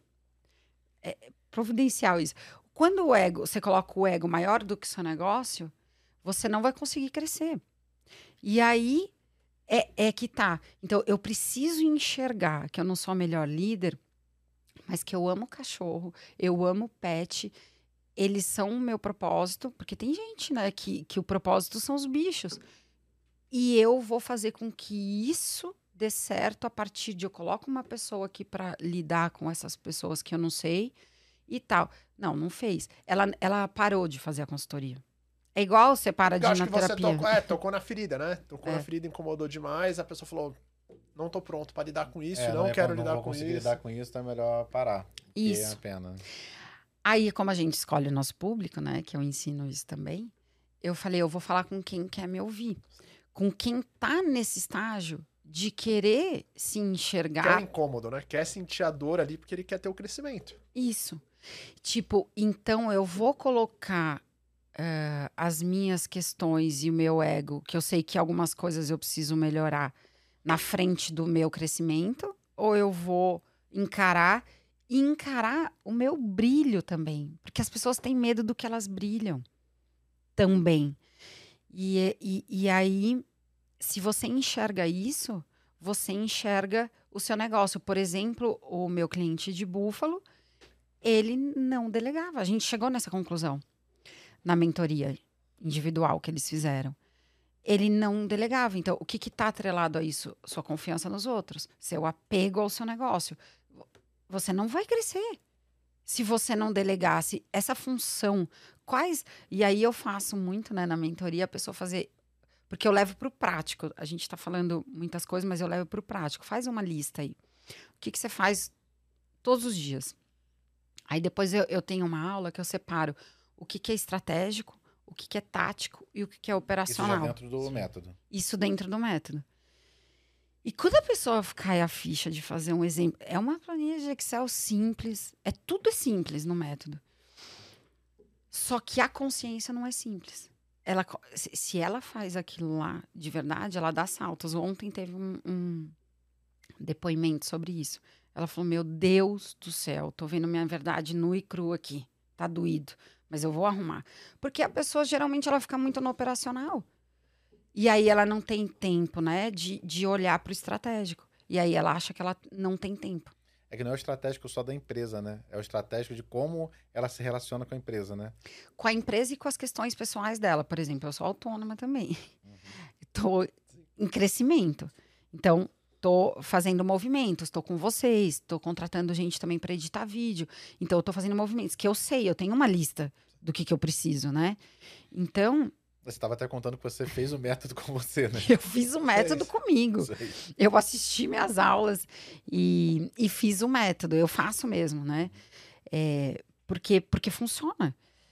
é providencial isso. Quando o ego, você coloca o ego maior do que o seu negócio, você não vai conseguir crescer. E aí é, é que tá. Então, eu preciso enxergar que eu não sou a melhor líder, mas que eu amo cachorro, eu amo pet, eles são o meu propósito, porque tem gente, né, que, que o propósito são os bichos. E eu vou fazer com que isso dê certo a partir de eu coloco uma pessoa aqui para lidar com essas pessoas que eu não sei e tal. Não, não fez. Ela, ela parou de fazer a consultoria. É igual você para de Eu ir acho na que você terapia. tocou, é, tocou na ferida, né? Tocou É. na ferida, incomodou demais. A pessoa falou: não tô pronto pra lidar com isso, É, não, é- quero não lidar vou com conseguir isso. lidar com isso, então é melhor parar. Que é Isso. a pena. Aí, como a gente escolhe o nosso público, né? Que eu ensino isso também. Eu falei, eu vou falar com quem quer me ouvir. Com quem tá nesse estágio de querer se Quer o enxergar. incômodo, né? Quer sentir a dor ali porque ele quer ter o crescimento. Isso. Tipo, então eu vou colocar eh, as minhas questões e o meu ego, que eu sei que algumas coisas eu preciso melhorar, na frente do meu crescimento, ou eu vou encarar e encarar o meu brilho também. Porque as pessoas têm medo do que elas brilham também. E, e, e aí, se você enxerga isso, você enxerga o seu negócio. Por exemplo, o meu cliente de Búfalo, ele não delegava. A gente chegou nessa conclusão na mentoria individual que eles fizeram. Ele não delegava. Então, o que está atrelado a isso? Sua confiança nos outros, seu apego ao seu negócio. Você não vai crescer se você não delegasse essa função. Quais... E aí eu faço muito, né, na mentoria, a pessoa fazer... Porque eu levo para o prático. A gente está falando muitas coisas, mas eu levo para o prático. Faz uma lista aí. O que, que você faz todos os dias? Aí depois eu, eu tenho uma aula que eu separo o que, que é estratégico, o que, que é tático e o que, que é Isso operacional. já dentro do método. Isso dentro do método. E quando a pessoa cai a ficha de fazer um exemplo, é uma planilha de Excel simples, é tudo é simples no método. Só que a consciência não é simples. Ela, se se ela faz aquilo lá de verdade, ela dá saltos. Ontem teve um, um depoimento sobre isso. Ela falou, meu Deus do céu, tô vendo minha verdade nua e crua aqui. Tá doído, mas eu vou arrumar. Porque a pessoa, geralmente, ela fica muito no operacional. E aí ela não tem tempo, né, de, de olhar pro estratégico. E aí ela acha que ela não tem tempo. É que não é o estratégico só da empresa, né? É o estratégico de como ela se relaciona com a empresa, né? Com a empresa e com as questões pessoais dela. Por exemplo, eu sou autônoma também. Estou em crescimento. Então, estou fazendo movimentos, estou com vocês, estou contratando gente também para editar vídeo. Então, eu estou fazendo movimentos que eu sei, eu tenho uma lista do que, que eu preciso, né? Então, Você estava até contando que você fez o método com você, né? eu fiz o método isso. comigo. Isso aí. Eu assisti minhas aulas e, e fiz o método. Eu faço mesmo, né? É, porque, porque funciona.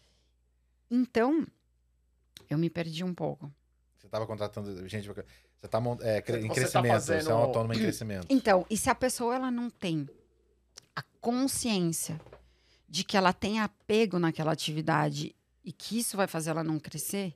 Então, eu me perdi um pouco. Você estava contratando gente... Você está é, cre- em Você tá crescimento, fazendo- você é um autônomo em crescimento. Então, e se a pessoa ela não tem a consciência de que ela tem apego naquela atividade e que isso vai fazer ela não crescer,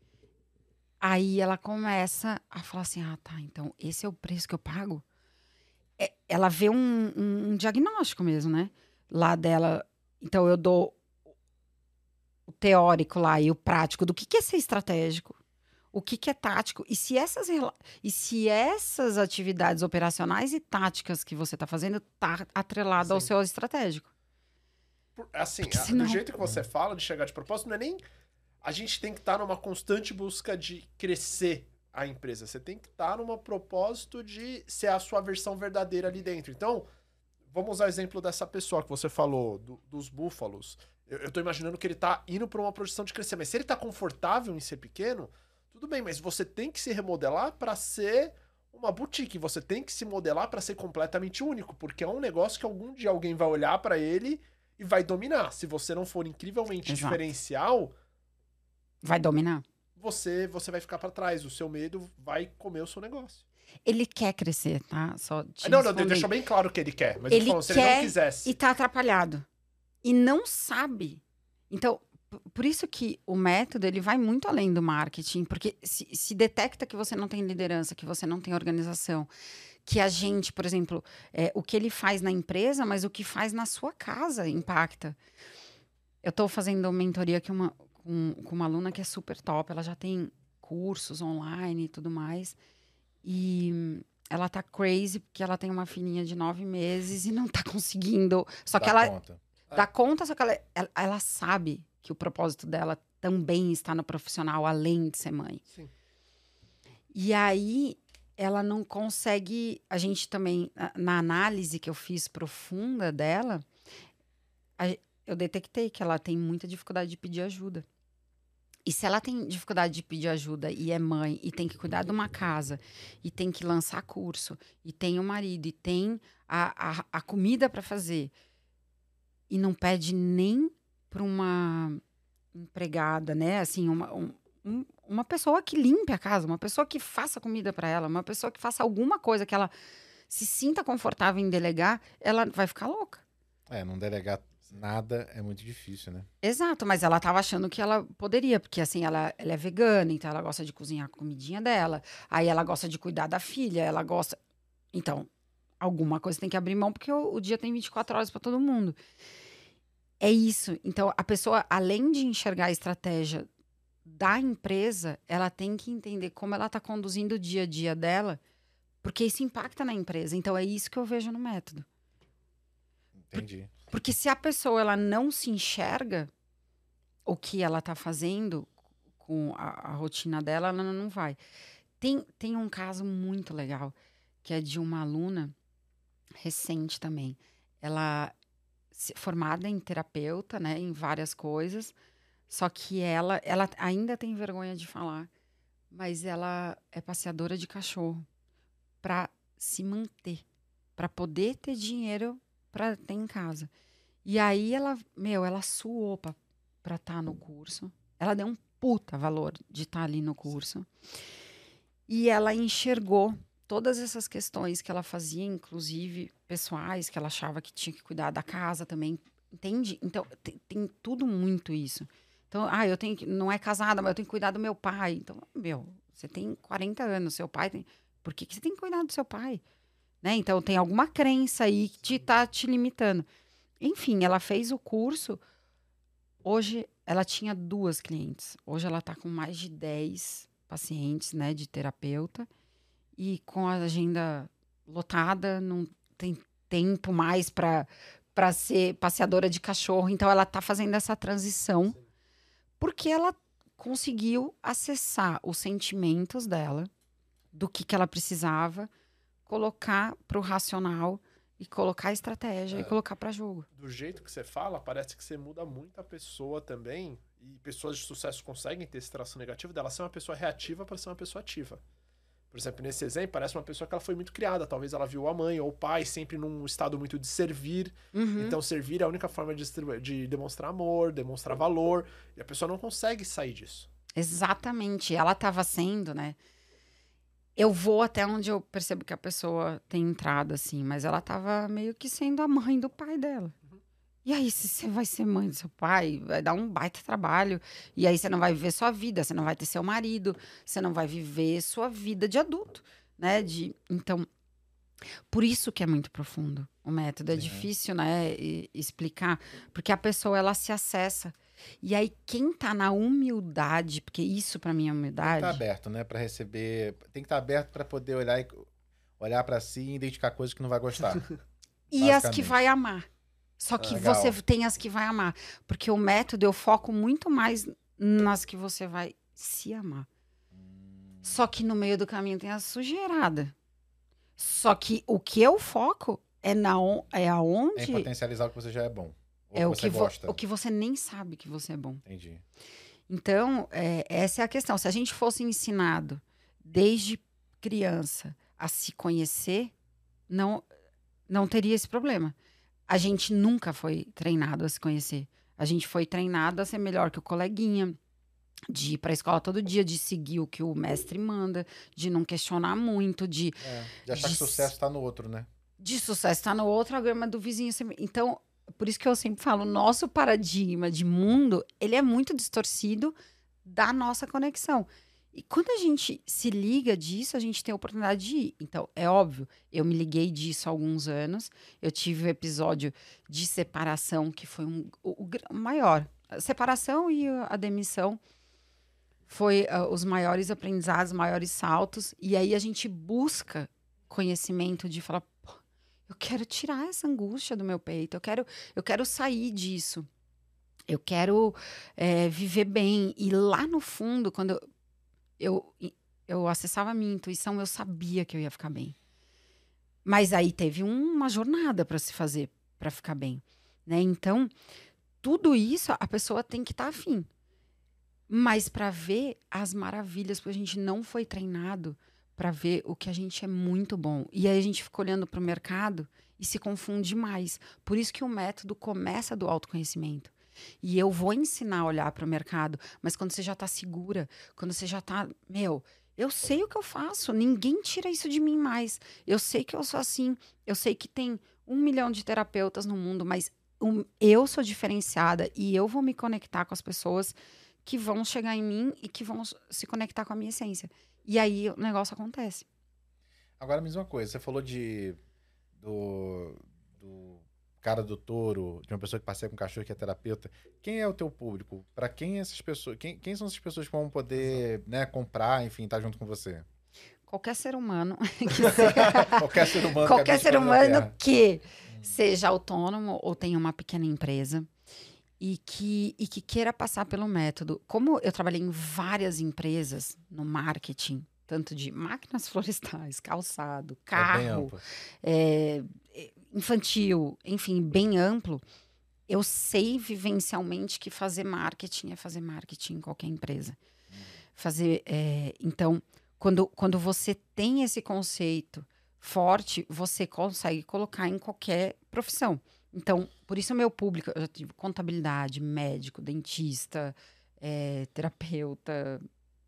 aí ela começa a falar assim, ah, tá, então esse é o preço que eu pago? É, ela vê um, um, um diagnóstico mesmo, né? Lá dela, então eu dou o teórico lá e o prático do que, que é ser estratégico, o que, que é tático. E se essas, e se essas atividades operacionais e táticas que você está fazendo tá atrelado ao Sim. seu estratégico. Por- Assim, Porque a- senão- do jeito que você fala de chegar de propósito, não é nem... A gente tem que estar numa constante busca de crescer a empresa. Você tem que estar num propósito de ser a sua versão verdadeira ali dentro. Então, vamos usar o exemplo dessa pessoa que você falou, do- dos búfalos. Eu, eu tô imaginando que ele tá indo para uma projeção de crescer. Mas se ele tá confortável em ser pequeno, tudo bem, mas você tem que se remodelar para ser uma boutique. Você tem que se modelar para ser completamente único, porque é um negócio que algum dia alguém vai olhar para ele e vai dominar. Se você não for incrivelmente Exato. diferencial, Vai dominar. você você vai ficar para trás. O seu medo vai comer o seu negócio. Ele quer crescer, tá? Só te Ah, não, não, respondendo. deixou bem claro que ele quer. Mas eu Ele tô falando, se ele não quer quisesse. E tá atrapalhado. E não sabe. Então, p- por isso que o método, ele vai muito além do marketing. Porque se, se detecta que você não tem liderança, que você não tem organização, que a gente, por exemplo, é, o que ele faz na empresa, mas o que faz na sua casa impacta. Eu tô fazendo mentoria aqui uma, com, com uma aluna que é super top. Ela já tem cursos online e tudo mais. E hum, ela tá crazy porque ela tem uma filhinha de nove meses e não tá conseguindo. Só que Dá ela conta. dá conta, só que ela, ela, ela sabe que o propósito dela também está no profissional, além de ser mãe. Sim. E aí ela não consegue. A gente também, na, na análise que eu fiz profunda dela, a- eu detectei que ela tem muita dificuldade de pedir ajuda. E se ela tem dificuldade de pedir ajuda e é mãe e tem que cuidar de uma casa e tem que lançar curso e tem o marido e tem a, a, a comida para fazer e não pede nem para uma empregada, né? Assim, uma, um- um- uma pessoa que limpe a casa, uma pessoa que faça comida para ela, uma pessoa que faça alguma coisa que ela se sinta confortável em delegar, ela vai ficar louca. É, não delegar nada é muito difícil, né? Exato, mas ela tava achando que ela poderia, porque assim, ela, ela é vegana, então ela gosta de cozinhar a comidinha dela, aí ela gosta de cuidar da filha, ela gosta. Então, alguma coisa tem que abrir mão, porque o, o dia tem vinte e quatro horas para todo mundo. É isso. Então, a pessoa, além de enxergar a estratégia da empresa, ela tem que entender como ela tá conduzindo o dia a dia dela, porque isso impacta na empresa. Então, é isso que eu vejo no método. Entendi. Porque se a pessoa ela não se enxerga o que ela tá fazendo com a, a rotina dela, ela não vai. Tem, tem um caso muito legal, que é de uma aluna recente também. Ela se- formada em terapeuta, né, em várias coisas, só que ela, ela ainda tem vergonha de falar, mas ela é passeadora de cachorro para se manter, para poder ter dinheiro para ter em casa. E aí ela, meu, ela suou pra pra estar no curso. Ela deu um puta valor de estar ali no curso. E ela enxergou todas essas questões que ela fazia, inclusive pessoais, que ela achava que tinha que cuidar da casa também. Entende? Então, tem, tem tudo muito isso. Então, ah, eu tenho que, não é casada, mas eu tenho que cuidar do meu pai. Então, meu, você tem quarenta anos, seu pai tem. Por que, que você tem que cuidar do seu pai? Né? Então, tem alguma crença aí que te, tá te limitando. Enfim, ela fez o curso. Hoje, ela tinha duas clientes. Hoje, ela está com mais de dez pacientes, né, de terapeuta. E com a agenda lotada, não tem tempo mais para para ser passeadora de cachorro. Então, ela está fazendo essa transição. Porque ela conseguiu acessar os sentimentos dela, do que, que ela precisava, colocar para o racional e colocar a estratégia É. e colocar para jogo. Do jeito que você fala, parece que você muda muito a pessoa também. E pessoas de sucesso conseguem ter esse traço negativo dela ser uma pessoa reativa para ser uma pessoa ativa. Por exemplo, nesse exemplo, parece uma pessoa que ela foi muito criada. Talvez ela viu a mãe ou o pai sempre num estado muito de servir. Uhum. Então, servir é a única forma de, distribu- de demonstrar amor, demonstrar valor. E a pessoa não consegue sair disso. Exatamente. Ela estava sendo, né? Eu vou até onde eu percebo que a pessoa tem entrado, assim. Mas ela estava meio que sendo a mãe do pai dela. Uhum. E aí, se você vai ser mãe do seu pai, vai dar um baita trabalho. E aí, você não vai viver sua vida. Você não vai ter seu marido. Você não vai viver sua vida de adulto, né? De, então, por isso que é muito profundo o método. É Sim. difícil, né? e- explicar. Porque a pessoa, ela se acessa. E aí, quem tá na humildade, porque isso pra mim é Tem que humildade. estar aberto, né? Pra receber. Tem que estar aberto pra poder olhar, e, olhar pra si e identificar coisas que não vai gostar. E as que basicamente. vai amar. Só que Ah, legal. você tem as que vai amar. Porque o método eu foco muito mais nas que você vai se amar. Hum, Só que no meio do caminho tem a sujeirada. Só que o que eu foco é, na on, é É em aonde potencializar o que você já é bom. Ou é que o você que, vo, gosta. o que você nem sabe que você é bom. Entendi. Então, é, essa é a questão. Se a gente fosse ensinado desde criança a se conhecer, não, não teria esse problema. A gente nunca foi treinado a se conhecer. A gente foi treinado a ser melhor que o coleguinha, de ir para a escola todo dia, de seguir o que o mestre manda, de não questionar muito, de, É, de achar de que sucesso tá no outro, né? de sucesso estar no outro, a grama do vizinho. sempre- Então, por isso que eu sempre falo, o nosso paradigma de mundo, ele é muito distorcido da nossa conexão. E quando a gente se liga disso, a gente tem a oportunidade de ir. Então, é óbvio, eu me liguei disso há alguns anos. Eu tive um episódio de separação, que foi um, o, o gra- o maior. A separação e a a demissão foi ah, os maiores aprendizados, os maiores saltos. E aí a gente busca conhecimento de falar, "Pô, eu quero tirar essa angústia do meu peito, eu quero, eu quero sair disso. Eu quero eh, viver bem." E lá no fundo, quando eu, eu, eu acessava a minha intuição, eu sabia que eu ia ficar bem. Mas aí teve uma jornada para se fazer para ficar bem, né? Então, tudo isso a pessoa tem que estar afim. Mas para ver as maravilhas, porque a gente não foi treinado para ver o que a gente é muito bom. E aí a gente fica olhando para o mercado e se confunde mais. Por isso que o método começa do autoconhecimento. E eu vou ensinar a olhar para o mercado, mas quando você já está segura, quando você já está, meu, eu sei o que eu faço, ninguém tira isso de mim mais. Eu sei que eu sou assim, eu sei que tem um milhão de terapeutas no mundo, mas um, eu sou diferenciada e eu vou me conectar com as pessoas que vão chegar em mim e que vão se conectar com a minha essência. E aí o negócio acontece. Agora, a mesma coisa. Você falou de do, do cara do touro, de uma pessoa que passeia com cachorro que é terapeuta. Quem é o teu público? Para quem essas pessoas? Quem, quem são essas pessoas que vão poder, né, comprar, enfim, estar junto com você? Qualquer ser humano que seja, Qualquer ser humano. qualquer que ser habite o planeta humano Terra. que seja autônomo ou tenha uma pequena empresa e que, e que queira passar pelo método. Como eu trabalhei em várias empresas no marketing, tanto de máquinas florestais, calçado, É bem carro, amplo. é, infantil, enfim, bem amplo, eu sei vivencialmente que fazer marketing é fazer marketing em qualquer empresa. Fazer, é, então, quando, quando você tem esse conceito forte, você consegue colocar em qualquer profissão. Então, por isso o meu público, eu já tive contabilidade, médico, dentista, é, terapeuta,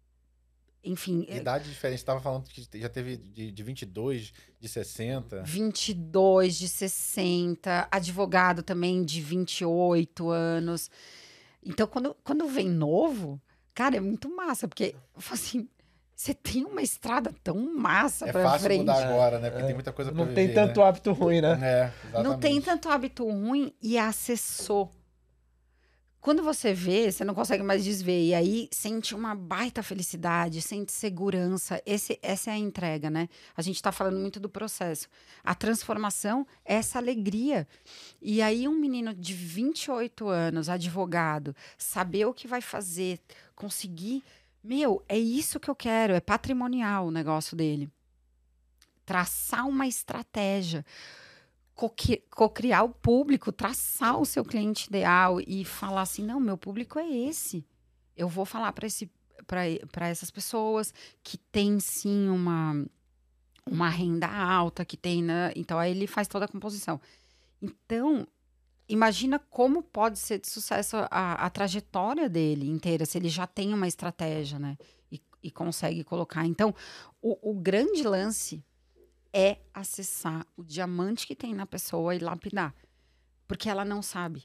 enfim, é, Idade diferente. Você estava falando que já teve de, de vinte e dois, de sessenta. vinte e dois, de sessenta, advogado também de vinte e oito anos. Então, quando, quando vem novo, cara, é muito massa, porque eu falo assim, você tem uma estrada tão massa É pra fácil frente. mudar agora, né? Porque É, tem muita coisa pra não tem viver, tanto né? hábito ruim, né? É, exatamente. Não tem tanto hábito ruim e acessou. Quando você vê, você não consegue mais desver. E aí sente uma baita felicidade, sente segurança. Esse, essa é a entrega, né? A gente está falando muito do processo. A transformação é essa alegria. E aí um menino de vinte e oito anos, advogado, saber o que vai fazer, conseguir... Meu, é isso que eu quero. É patrimonial o negócio dele. Traçar uma estratégia. co- co-criar o público, traçar o seu cliente ideal e falar assim, não, meu público é esse. Eu vou falar para esse para essas pessoas que tem sim uma uma renda alta, que tem, né? Então aí ele faz toda a composição. Então, imagina como pode ser de sucesso a, a trajetória dele inteira, se ele já tem uma estratégia, né? E, e consegue colocar. Então, o, o grande lance é acessar o diamante que tem na pessoa e lapidar. Porque ela não sabe.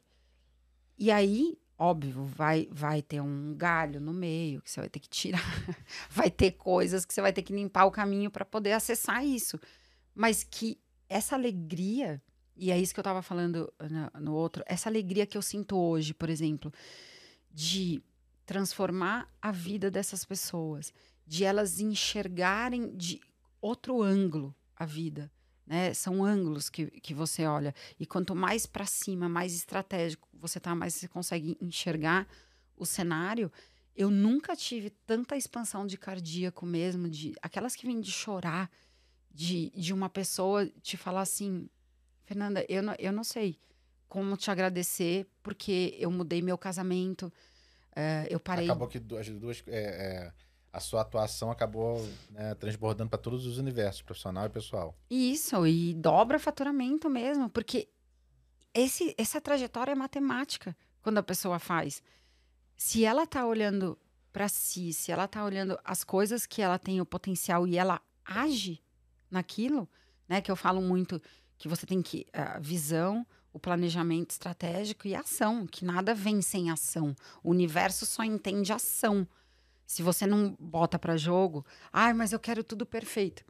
E aí, óbvio, vai, vai ter um galho no meio que você vai ter que tirar. Vai ter coisas que você vai ter que limpar o caminho para poder acessar isso. Mas que essa alegria, e é isso que eu estava falando no, no outro, essa alegria que eu sinto hoje, por exemplo, de transformar a vida dessas pessoas, de elas enxergarem de outro ângulo a vida, né? São ângulos que, que você olha. E quanto mais para cima, mais estratégico você tá, mais você consegue enxergar o cenário. Eu nunca tive tanta expansão de cardíaco mesmo, de aquelas que vêm de chorar, de, de uma pessoa te falar assim, Fernanda, eu não, eu não sei como te agradecer, porque eu mudei meu casamento, uh, eu parei... Acabou que as duas... É, é, a sua atuação acabou, né, transbordando para todos os universos, profissional e pessoal. Isso, e dobra faturamento mesmo, porque esse, essa trajetória é matemática, quando a pessoa faz. Se ela tá olhando para si, se ela tá olhando as coisas que ela tem o potencial e ela age naquilo, né? Que eu falo muito que você tem que a visão, o planejamento estratégico e a ação, que nada vem sem ação. O universo só entende ação. Se você não bota para jogo, ai, mas eu quero tudo perfeito.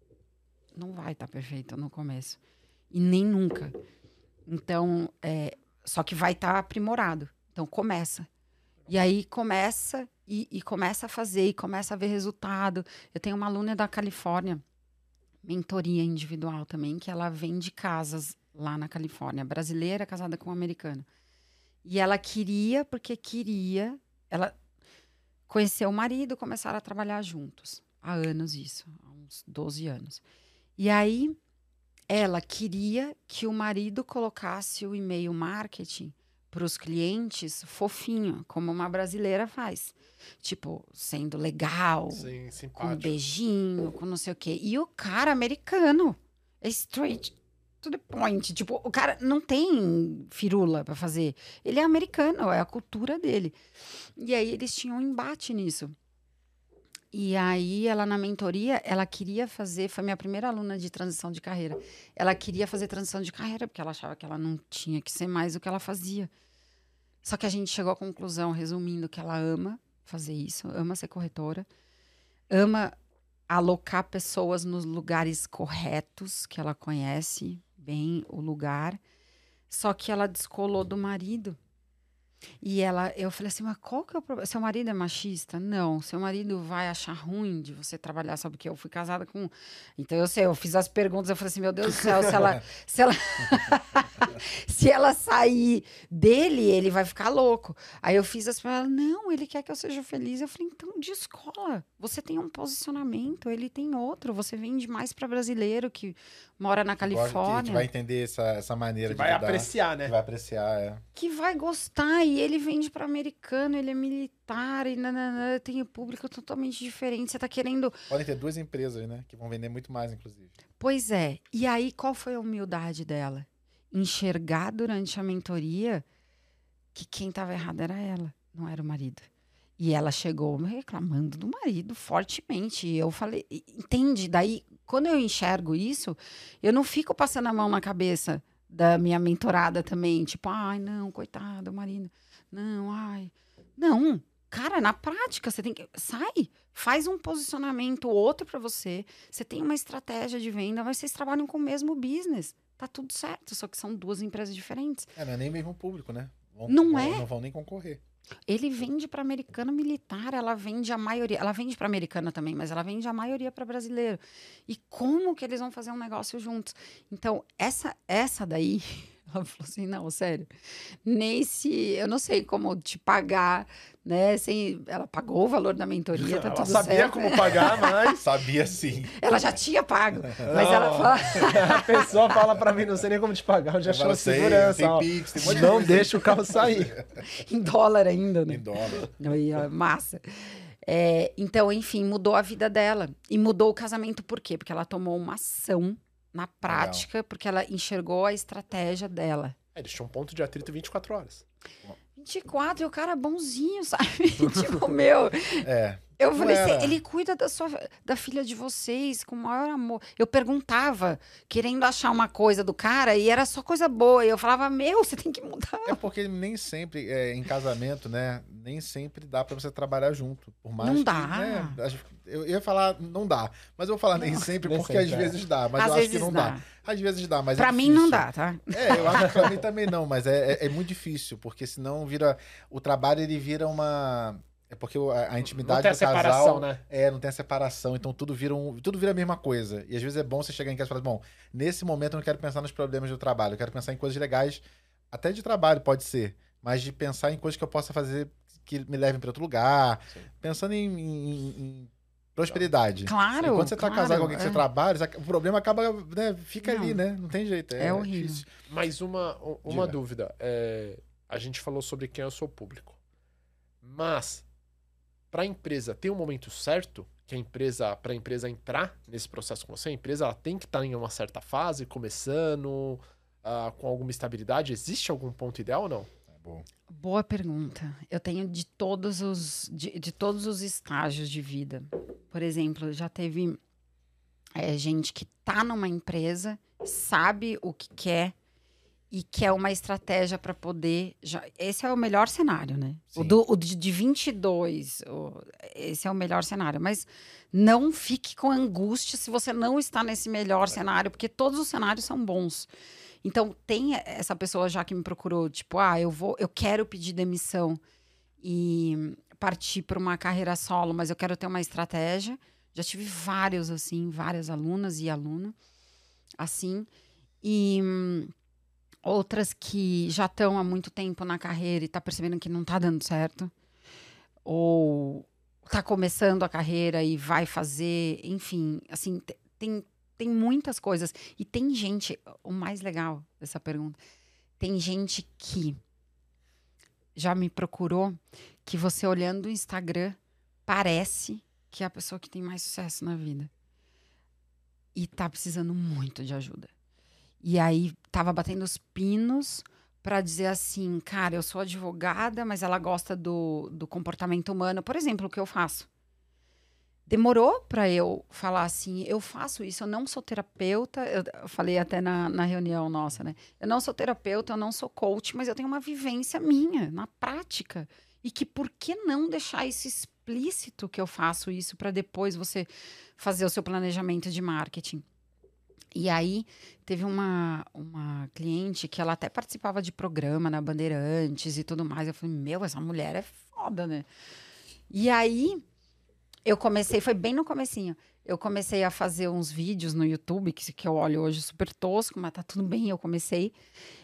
Não vai estar tá perfeito no começo. E nem nunca. Então, é, só que vai estar tá aprimorado. Então, começa. E aí começa e, e começa a fazer, e começa a ver resultado. Eu tenho uma aluna da Califórnia, mentoria individual também, que ela vende casas lá na Califórnia, brasileira, casada com um americano. E ela queria, porque queria, ela conheceu o marido, começaram a trabalhar juntos. Há anos isso, há uns doze anos. E aí, ela queria que o marido colocasse o e-mail marketing para os clientes fofinho, como uma brasileira faz. Tipo, sendo legal, Sim, com um beijinho, com não sei o quê. E o cara americano é straight to the point. Tipo, o cara não tem firula para fazer. Ele é americano, é a cultura dele. E aí eles tinham um embate nisso. E aí ela na mentoria, ela queria fazer, foi minha primeira aluna de transição de carreira. Ela queria fazer transição de carreira porque ela achava que ela não tinha que ser mais o que ela fazia. Só que a gente chegou à conclusão, resumindo, que ela ama fazer isso, ama ser corretora, ama alocar pessoas nos lugares corretos, que ela conhece bem o lugar. Só que ela descolou do marido. E ela, eu falei assim, mas qual que é o problema? Seu marido é machista? Não, seu marido vai achar ruim de você trabalhar, sabe? Porque eu fui casada com... Então, eu sei, eu fiz as perguntas, eu falei assim, meu Deus do céu, se ela... se ela, se ela sair dele, ele vai ficar louco. Aí eu fiz as perguntas, não, ele quer que eu seja feliz. Eu falei, então, descola. Você tem um posicionamento, ele tem outro. Você vende mais para brasileiro que mora na Califórnia. Que, que vai entender essa, essa maneira que de vai lidar, apreciar, né? Que vai apreciar, é. Que vai gostar, e ele vende para americano, ele é militar, e nananã, tem o público totalmente diferente. Você tá querendo... Podem ter duas empresas, né? Que vão vender muito mais, inclusive. Pois é. E aí, qual foi a humildade dela? Enxergar durante a mentoria que quem estava errado era ela, não era o marido. E ela chegou reclamando do marido fortemente. E eu falei, entende? Daí, quando eu enxergo isso, eu não fico passando a mão na cabeça da minha mentorada também. Tipo, ai, não, coitada, o marido. Não, ai. Não, cara, na prática, você tem que... Sai, faz um posicionamento, outro para você. Você tem uma estratégia de venda, mas vocês trabalham com o mesmo business. Tá tudo certo, só que são duas empresas diferentes. É, não é nem mesmo público, né? Vão, não vão, é? Não vão nem concorrer. Ele vende para americano militar, ela vende a maioria, ela vende para americana também, mas ela vende a maioria para brasileiro. E como que eles vão fazer um negócio juntos? Então, essa essa daí, ela falou assim, não, sério, nem se, eu não sei como te pagar, né, sem, ela pagou o valor da mentoria, tá ela tudo sabia certo. como pagar, mas... Sabia sim. Ela já tinha pago, mas Não, ela fala... A pessoa fala pra mim, não sei nem como te pagar, eu já chamo segurança. Tem ó. Pix, tem um monte de Não coisa. deixa o carro sair. em dólar ainda, né? Em dólar. Aí, ó, massa. É, então, enfim, mudou a vida dela. E mudou o casamento por quê? Porque ela tomou uma ação na prática, legal, porque ela enxergou a estratégia dela. É, eles tinham um ponto de atrito vinte e quatro horas. vinte e quatro, e o cara bonzinho, sabe? Tipo, meu... É. Eu Não falei, era. "Cê- ele cuida da, sua, da filha de vocês com o maior amor. Eu perguntava, querendo achar uma coisa do cara, e era só coisa boa. E eu falava, meu, você tem que mudar. É porque nem sempre, é, em casamento, né? Nem sempre dá pra você trabalhar junto. Por mais Não que, dá. né, as- eu ia falar, não dá. Mas eu vou falar nem sempre, nem porque sempre, às é. vezes dá. Mas Às eu acho que vezes não dá. dá. Às vezes dá, mas é Pra mim não difícil. dá, tá? É, eu acho que pra mim também não, mas é, é, é muito difícil, porque senão vira. O trabalho ele vira uma. É porque o- a, a intimidade Não tem a do casal. separação, né? É, não tem a separação, então tudo vira, um, tudo vira a mesma coisa. E às vezes é bom você chegar em casa e falar, bom, nesse momento eu não quero pensar nos problemas do trabalho, eu quero pensar em coisas legais, até de trabalho pode ser, mas de pensar em coisas que eu possa fazer que me levem para outro lugar, Sim. pensando em, em- em prosperidade. Claro, E quando você tá claro, casado com alguém que é. você trabalha, o problema acaba, né, fica Não. ali, né? Não tem jeito. É, É horrível. difícil. Mas uma, uma Diga. dúvida. É, a gente falou sobre quem é o seu público. Mas, para a empresa ter um momento certo, que a empresa, para a empresa entrar nesse processo com você, a empresa ela tem que estar em uma certa fase, começando, ah, com alguma estabilidade. Existe algum ponto ideal ou não? É bom. Boa pergunta. Eu tenho de todos os de, de todos os estágios de vida. Por exemplo, já teve é, gente que tá numa empresa, sabe o que quer e quer uma estratégia para poder. Já, esse é o melhor cenário, né? O, Sim. do, o de, de vinte e dois, o, esse é o melhor cenário. Mas não fique com angústia se você não está nesse melhor cenário, porque todos os cenários são bons. Então, tem essa pessoa já que me procurou, tipo, ah, eu vou, eu quero pedir demissão e partir para uma carreira solo, mas eu quero ter uma estratégia. Já tive vários, assim, várias alunas e aluno, assim. E hum, outras que já estão há muito tempo na carreira e tá percebendo que não tá dando certo. Ou tá começando a carreira e vai fazer, enfim, assim, te- tem... Tem muitas coisas. E tem gente, o mais legal dessa pergunta, tem gente que já me procurou que você olhando o Instagram parece que é a pessoa que tem mais sucesso na vida. E tá precisando muito de ajuda. E aí tava batendo os pinos para dizer assim, cara, eu sou advogada, mas ela gosta do, do comportamento humano. Por exemplo, o que eu faço. Demorou para eu falar assim, eu faço isso, eu não sou terapeuta, eu, eu falei até na, na reunião nossa, né? Eu não sou terapeuta, eu não sou coach, mas eu tenho uma vivência minha, na prática. E que por que não deixar isso explícito que eu faço isso para depois você fazer o seu planejamento de marketing? E aí, teve uma, uma cliente que ela até participava de programa na Bandeirantes e tudo mais. Eu falei, meu, essa mulher é foda, né? E aí... Eu comecei, foi bem no comecinho, eu comecei a fazer uns vídeos no YouTube, que, que eu olho hoje super tosco, mas tá tudo bem, eu comecei.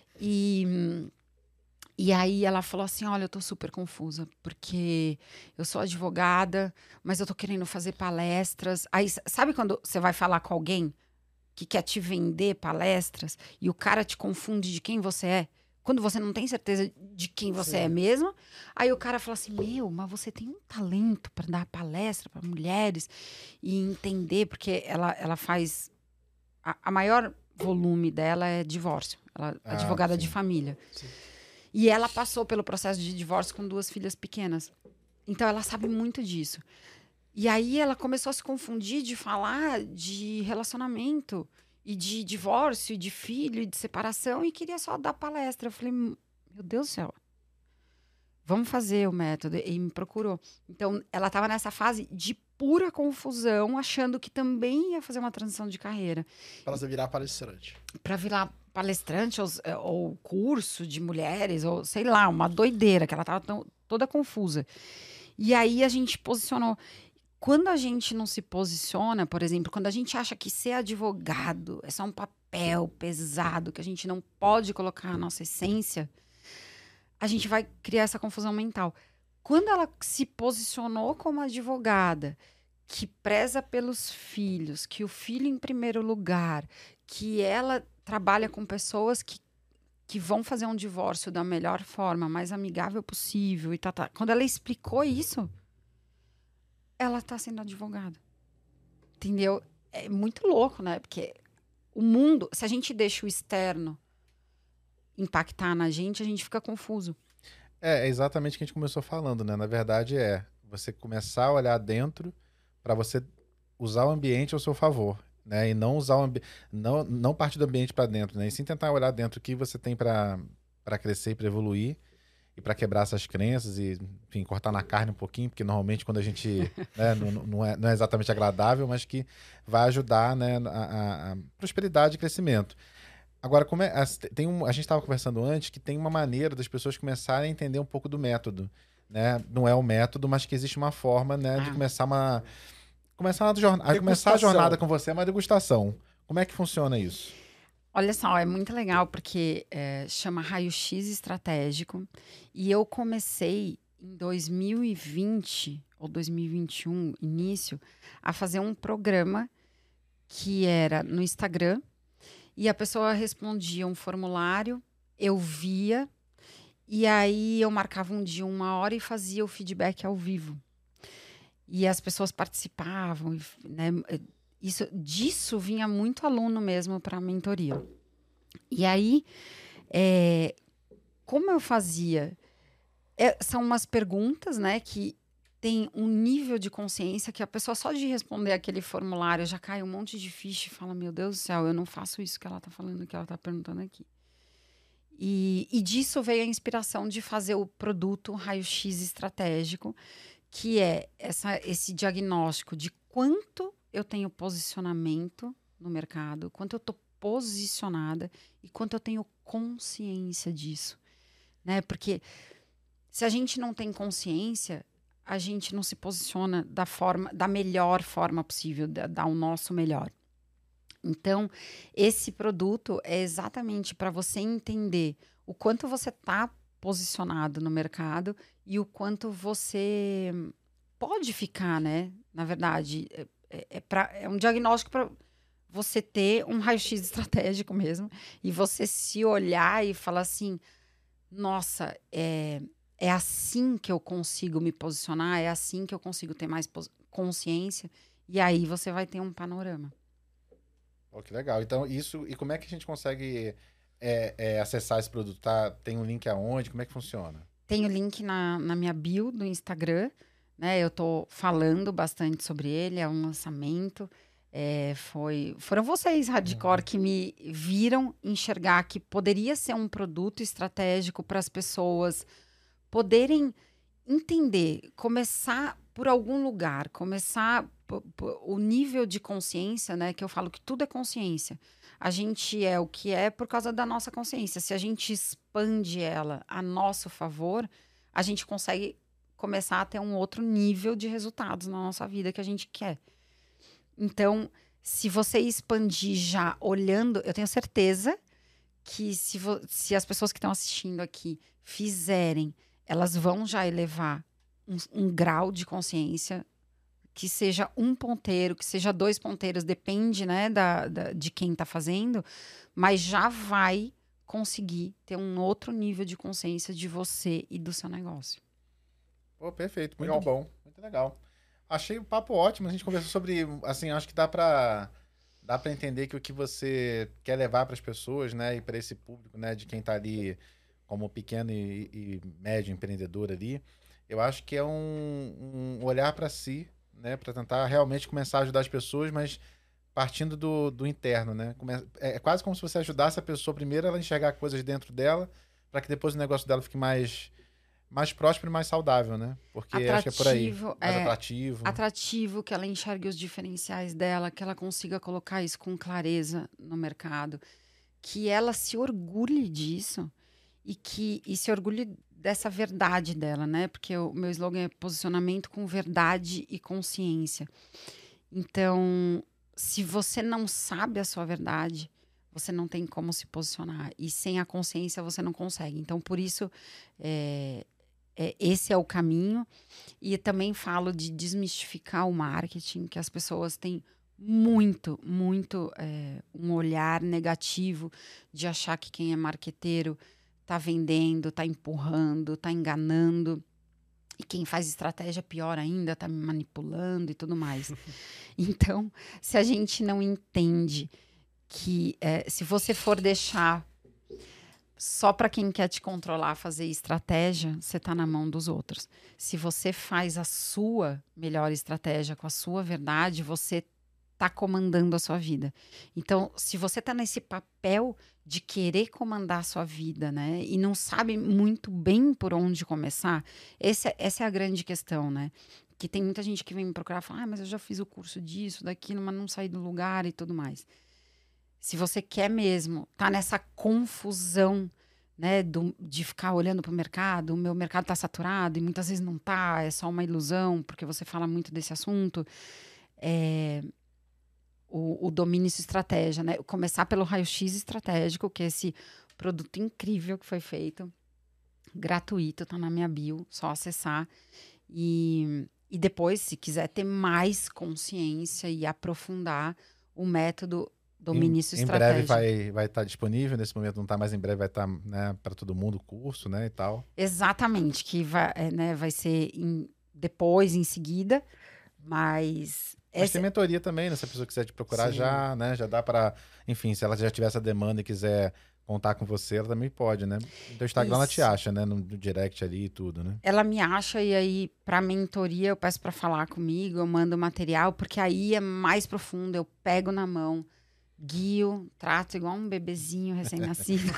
E, e aí ela falou assim, olha, eu tô super confusa, porque eu sou advogada, mas eu tô querendo fazer palestras. Aí, sabe quando você vai falar com alguém que quer te vender palestras e o cara te confunde de quem você é? Quando você não tem certeza de quem você Sim. é mesmo, aí o cara fala assim, meu, mas você tem um talento para dar palestra para mulheres e entender, porque ela, ela faz... A, a maior volume dela é divórcio. Ela é Ah, advogada sim. de família. Sim. E ela passou pelo processo de divórcio com duas filhas pequenas. Então, ela sabe muito disso. E aí, ela começou a se confundir de falar de relacionamento e de divórcio, e de filho, e de separação, e queria só dar palestra. Eu falei, meu Deus do céu, vamos fazer o método. E me procurou. Então, ela estava nessa fase de pura confusão, achando que também ia fazer uma transição de carreira. Pra você virar palestrante. Para virar palestrante ou, ou curso de mulheres, ou sei lá, uma doideira, que ela estava toda confusa. E aí, a gente posicionou... Quando a gente não se posiciona, por exemplo, quando a gente acha que ser advogado é só um papel pesado, que a gente não pode colocar a nossa essência, a gente vai criar essa confusão mental. Quando ela se posicionou como advogada, que preza pelos filhos, que o filho em primeiro lugar, que ela trabalha com pessoas que, que vão fazer um divórcio da melhor forma, mais amigável possível, e tá, tá. Quando ela explicou isso, ela tá sendo advogada. Entendeu? É muito louco, né? Porque o mundo, se a gente deixa o externo impactar na gente, a gente fica confuso. É, é exatamente o que a gente começou falando, né? Na verdade é, você começar a olhar dentro para você usar o ambiente ao seu favor, né? E não usar o ambi... não, não partir do ambiente para dentro, né? E sim tentar olhar dentro o que você tem para para crescer e para evoluir e para quebrar essas crenças e, enfim, cortar na carne um pouquinho, porque normalmente quando a gente, né, não, não, é, não é exatamente agradável, mas que vai ajudar, né, a, a, a prosperidade e crescimento. Agora, como é, tem um, a gente estava conversando antes que tem uma maneira das pessoas começarem a entender um pouco do método, né? Não é o método, mas que existe uma forma, né, de Ah. começar uma começar, uma jornada, a começar a jornada com você, é uma degustação. Como é que funciona isso? Olha só, é muito legal porque é, chama Raio-X Estratégico e eu comecei em dois mil e vinte ou dois mil e vinte e um, início, a fazer um programa que era no Instagram e a pessoa respondia um formulário, eu via e aí eu marcava um dia, uma hora e fazia o feedback ao vivo. E as pessoas participavam, né? Isso, disso vinha muito aluno mesmo para a mentoria. E aí, é, como eu fazia? É, são umas perguntas, né, que tem um nível de consciência que a pessoa só de responder aquele formulário já cai um monte de ficha e fala, meu Deus do céu, eu não faço isso que ela está falando, que ela está perguntando aqui. E, e disso veio a inspiração de fazer o produto Raio-X Estratégico, que é essa, esse diagnóstico de quanto eu tenho posicionamento no mercado, quanto eu estou posicionada e quanto eu tenho consciência disso, né? Porque se a gente não tem consciência, a gente não se posiciona da forma, da melhor forma possível, da, dar o nosso melhor. Então, esse produto é exatamente para você entender o quanto você está posicionado no mercado e o quanto você pode ficar, né? Na verdade, é, é, pra, é um diagnóstico para você ter um raio-x estratégico mesmo e você se olhar e falar assim, nossa, é, é assim que eu consigo me posicionar, é assim que eu consigo ter mais consciência e aí você vai ter um panorama. Oh, que legal. Então, isso... E como é que a gente consegue é, é, acessar esse produto? Tá? Tem um link aonde? Como é que funciona? Tem o link na, na minha bio do Instagram, né? Eu tô falando bastante sobre ele, é um lançamento. É, foi, foram vocês, Hardcore, uhum. que me viram enxergar que poderia ser um produto estratégico para as pessoas poderem entender, começar por algum lugar, começar p- p- o nível de consciência, né? Que eu falo que tudo é consciência. A gente é o que é por causa da nossa consciência. Se a gente expande ela a nosso favor, a gente consegue começar a ter um outro nível de resultados na nossa vida que a gente quer. Então, se você expandir já olhando, eu tenho certeza que se, vo- se as pessoas que estão assistindo aqui fizerem, elas vão já elevar um, um grau de consciência, que seja um ponteiro, que seja dois ponteiros, depende, né, da, da, de quem está fazendo, mas já vai conseguir ter um outro nível de consciência de você e do seu negócio. Pô, perfeito, muito Legal. bom, muito legal. Achei o papo ótimo, a gente conversou sobre, assim, acho que dá para dá para entender que o que você quer levar para as pessoas, né, e para esse público, né, de quem está ali como pequeno e, e médio empreendedor ali, eu acho que é um, um olhar para si, né, para tentar realmente começar a ajudar as pessoas, mas partindo do, do interno, né? É quase como se você ajudasse a pessoa primeiro a enxergar coisas dentro dela, para que depois o negócio dela fique mais mais próspero e mais saudável, né? Porque Atrativo, acho que é por aí. Mais é, atrativo. Atrativo, que ela enxergue os diferenciais dela, que ela consiga colocar isso com clareza no mercado, que ela se orgulhe disso e que e se orgulhe dessa verdade dela, né? Porque o meu slogan é posicionamento com verdade e consciência. Então, se você não sabe a sua verdade, você não tem como se posicionar. E sem a consciência você não consegue. Então, por isso, é, é, esse é o caminho. E também falo de desmistificar o marketing, que as pessoas têm muito, muito é, um olhar negativo de achar que quem é marqueteiro está vendendo, está empurrando, está enganando. E quem faz estratégia, pior ainda, está me manipulando e tudo mais. Então, se a gente não entende que é, se você for deixar só para quem quer te controlar, fazer estratégia, você está na mão dos outros. Se você faz a sua melhor estratégia com a sua verdade, você está comandando a sua vida. Então, se você está nesse papel de querer comandar a sua vida, né, e não sabe muito bem por onde começar, esse, essa é a grande questão, né? Que tem muita gente que vem me procurar e fala, ah, mas eu já fiz o curso disso, daquilo, mas não saí do lugar e tudo mais. Se você quer mesmo tá nessa confusão, né, do, de ficar olhando para o mercado, o meu mercado está saturado e muitas vezes não tá, é só uma ilusão, porque você fala muito desse assunto, é, o, o domínio e estratégia, né? Começar pelo raio-x estratégico, que é esse produto incrível que foi feito, gratuito, tá na minha bio, só acessar. E, e depois, se quiser ter mais consciência e aprofundar o método domínio em, estratégico. Em breve vai vai estar disponível, nesse momento não está, mas em breve vai estar, né, para todo mundo o curso, né, e tal. Exatamente, que vai, é, né, vai ser em, depois, em seguida, mas... Mas essa... tem mentoria também, né, se a pessoa quiser te procurar. Sim. já, né, já dá para, enfim, se ela já tiver essa demanda e quiser contar com você, ela também pode, né? No teu Instagram ela te acha, né, no, no direct ali e tudo, né? Ela me acha e aí, para mentoria, eu peço para falar comigo, eu mando material, porque aí é mais profundo, eu pego na mão, guio, trato igual um bebezinho recém-nascido.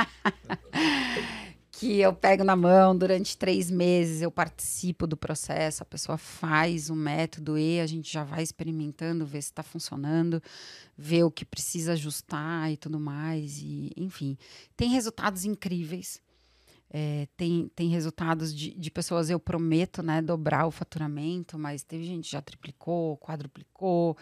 Que eu pego na mão durante três meses, eu participo do processo, a pessoa faz o método e a gente já vai experimentando, ver se está funcionando, ver o que precisa ajustar e tudo mais. E, enfim, tem resultados incríveis. É, tem, tem resultados de, de pessoas, eu prometo, né, dobrar o faturamento, mas teve gente que já triplicou, quadruplicou,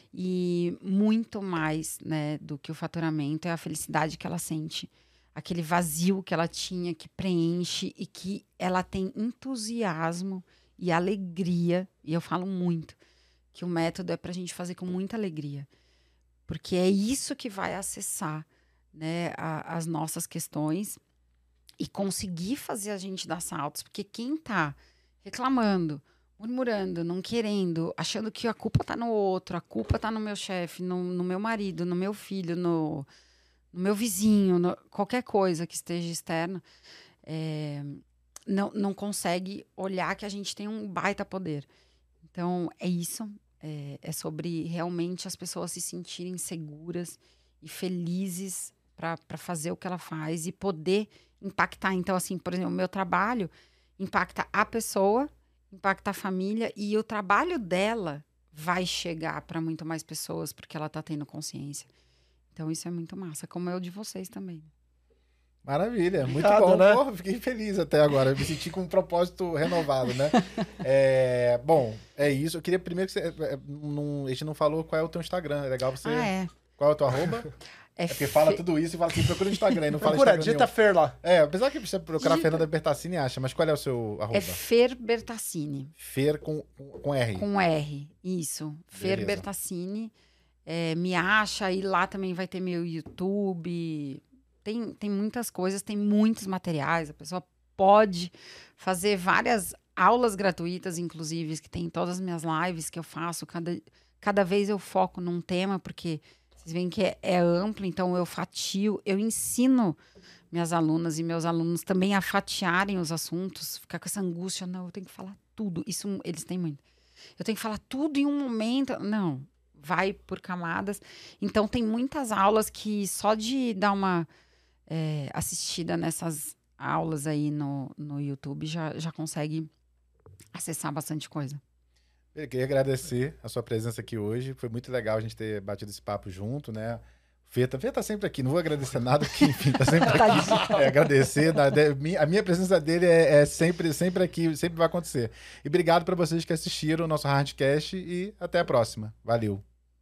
e muito mais, né, do que o faturamento é a felicidade que ela sente, aquele vazio que ela tinha, que preenche e que ela tem entusiasmo e alegria, e eu falo muito, que o método é para a gente fazer com muita alegria, porque é isso que vai acessar, né, a, as nossas questões, e conseguir fazer a gente dar saltos. Porque quem tá reclamando, murmurando, não querendo, achando que a culpa tá no outro, a culpa tá no meu chefe, no, no meu marido, no meu filho, no, no meu vizinho, no, qualquer coisa que esteja externa, é, não, não consegue olhar que a gente tem um baita poder. Então, é isso. É, é sobre realmente as pessoas se sentirem seguras e felizes para fazer o que ela faz e poder impactar. Então, assim, por exemplo, o meu trabalho impacta a pessoa, impacta a família e o trabalho dela vai chegar para muito mais pessoas porque ela está tendo consciência. Então, isso é muito massa, como é o de vocês também. Maravilha, Obrigado, muito bom. Né? Porra, fiquei feliz até agora, eu me senti com um propósito renovado, né? É, bom, é isso. Eu queria primeiro que você... Não, a gente não falou qual é o teu Instagram, é legal você... Ah, é. Qual é o teu arroba? É, é porque fe... fala tudo isso e fala assim, procura no Instagram, não procura, fala Instagram digita Fer lá. É, apesar que você procurar digita. Fernanda Bertassini acha, mas qual é o seu arroba? É Fer Bertassini. Fer com, com R. Com R, isso. Fer Beleza. Bertassini. É, me acha, e lá também vai ter meu YouTube. Tem, tem muitas coisas, tem muitos materiais. A pessoa pode fazer várias aulas gratuitas, inclusive, que tem em todas as minhas lives que eu faço. Cada, cada vez eu foco num tema, porque... Vocês veem que é, é amplo, então eu fatio, eu ensino minhas alunas e meus alunos também a fatiarem os assuntos, ficar com essa angústia, não, eu tenho que falar tudo, isso eles têm muito. Eu tenho que falar tudo em um momento, não, vai por camadas. Então tem muitas aulas que só de dar uma é, assistida nessas aulas aí no, no YouTube já, já consegue acessar bastante coisa. Eu queria agradecer a sua presença aqui hoje. Foi muito legal a gente ter batido esse papo junto, né? Fê tá, Fê tá sempre aqui. Não vou agradecer nada, porque, enfim, tá sempre aqui. É, agradecer. A minha presença dele é, é sempre, sempre aqui, sempre vai acontecer. E obrigado para vocês que assistiram o nosso Hardcast e até a próxima. Valeu.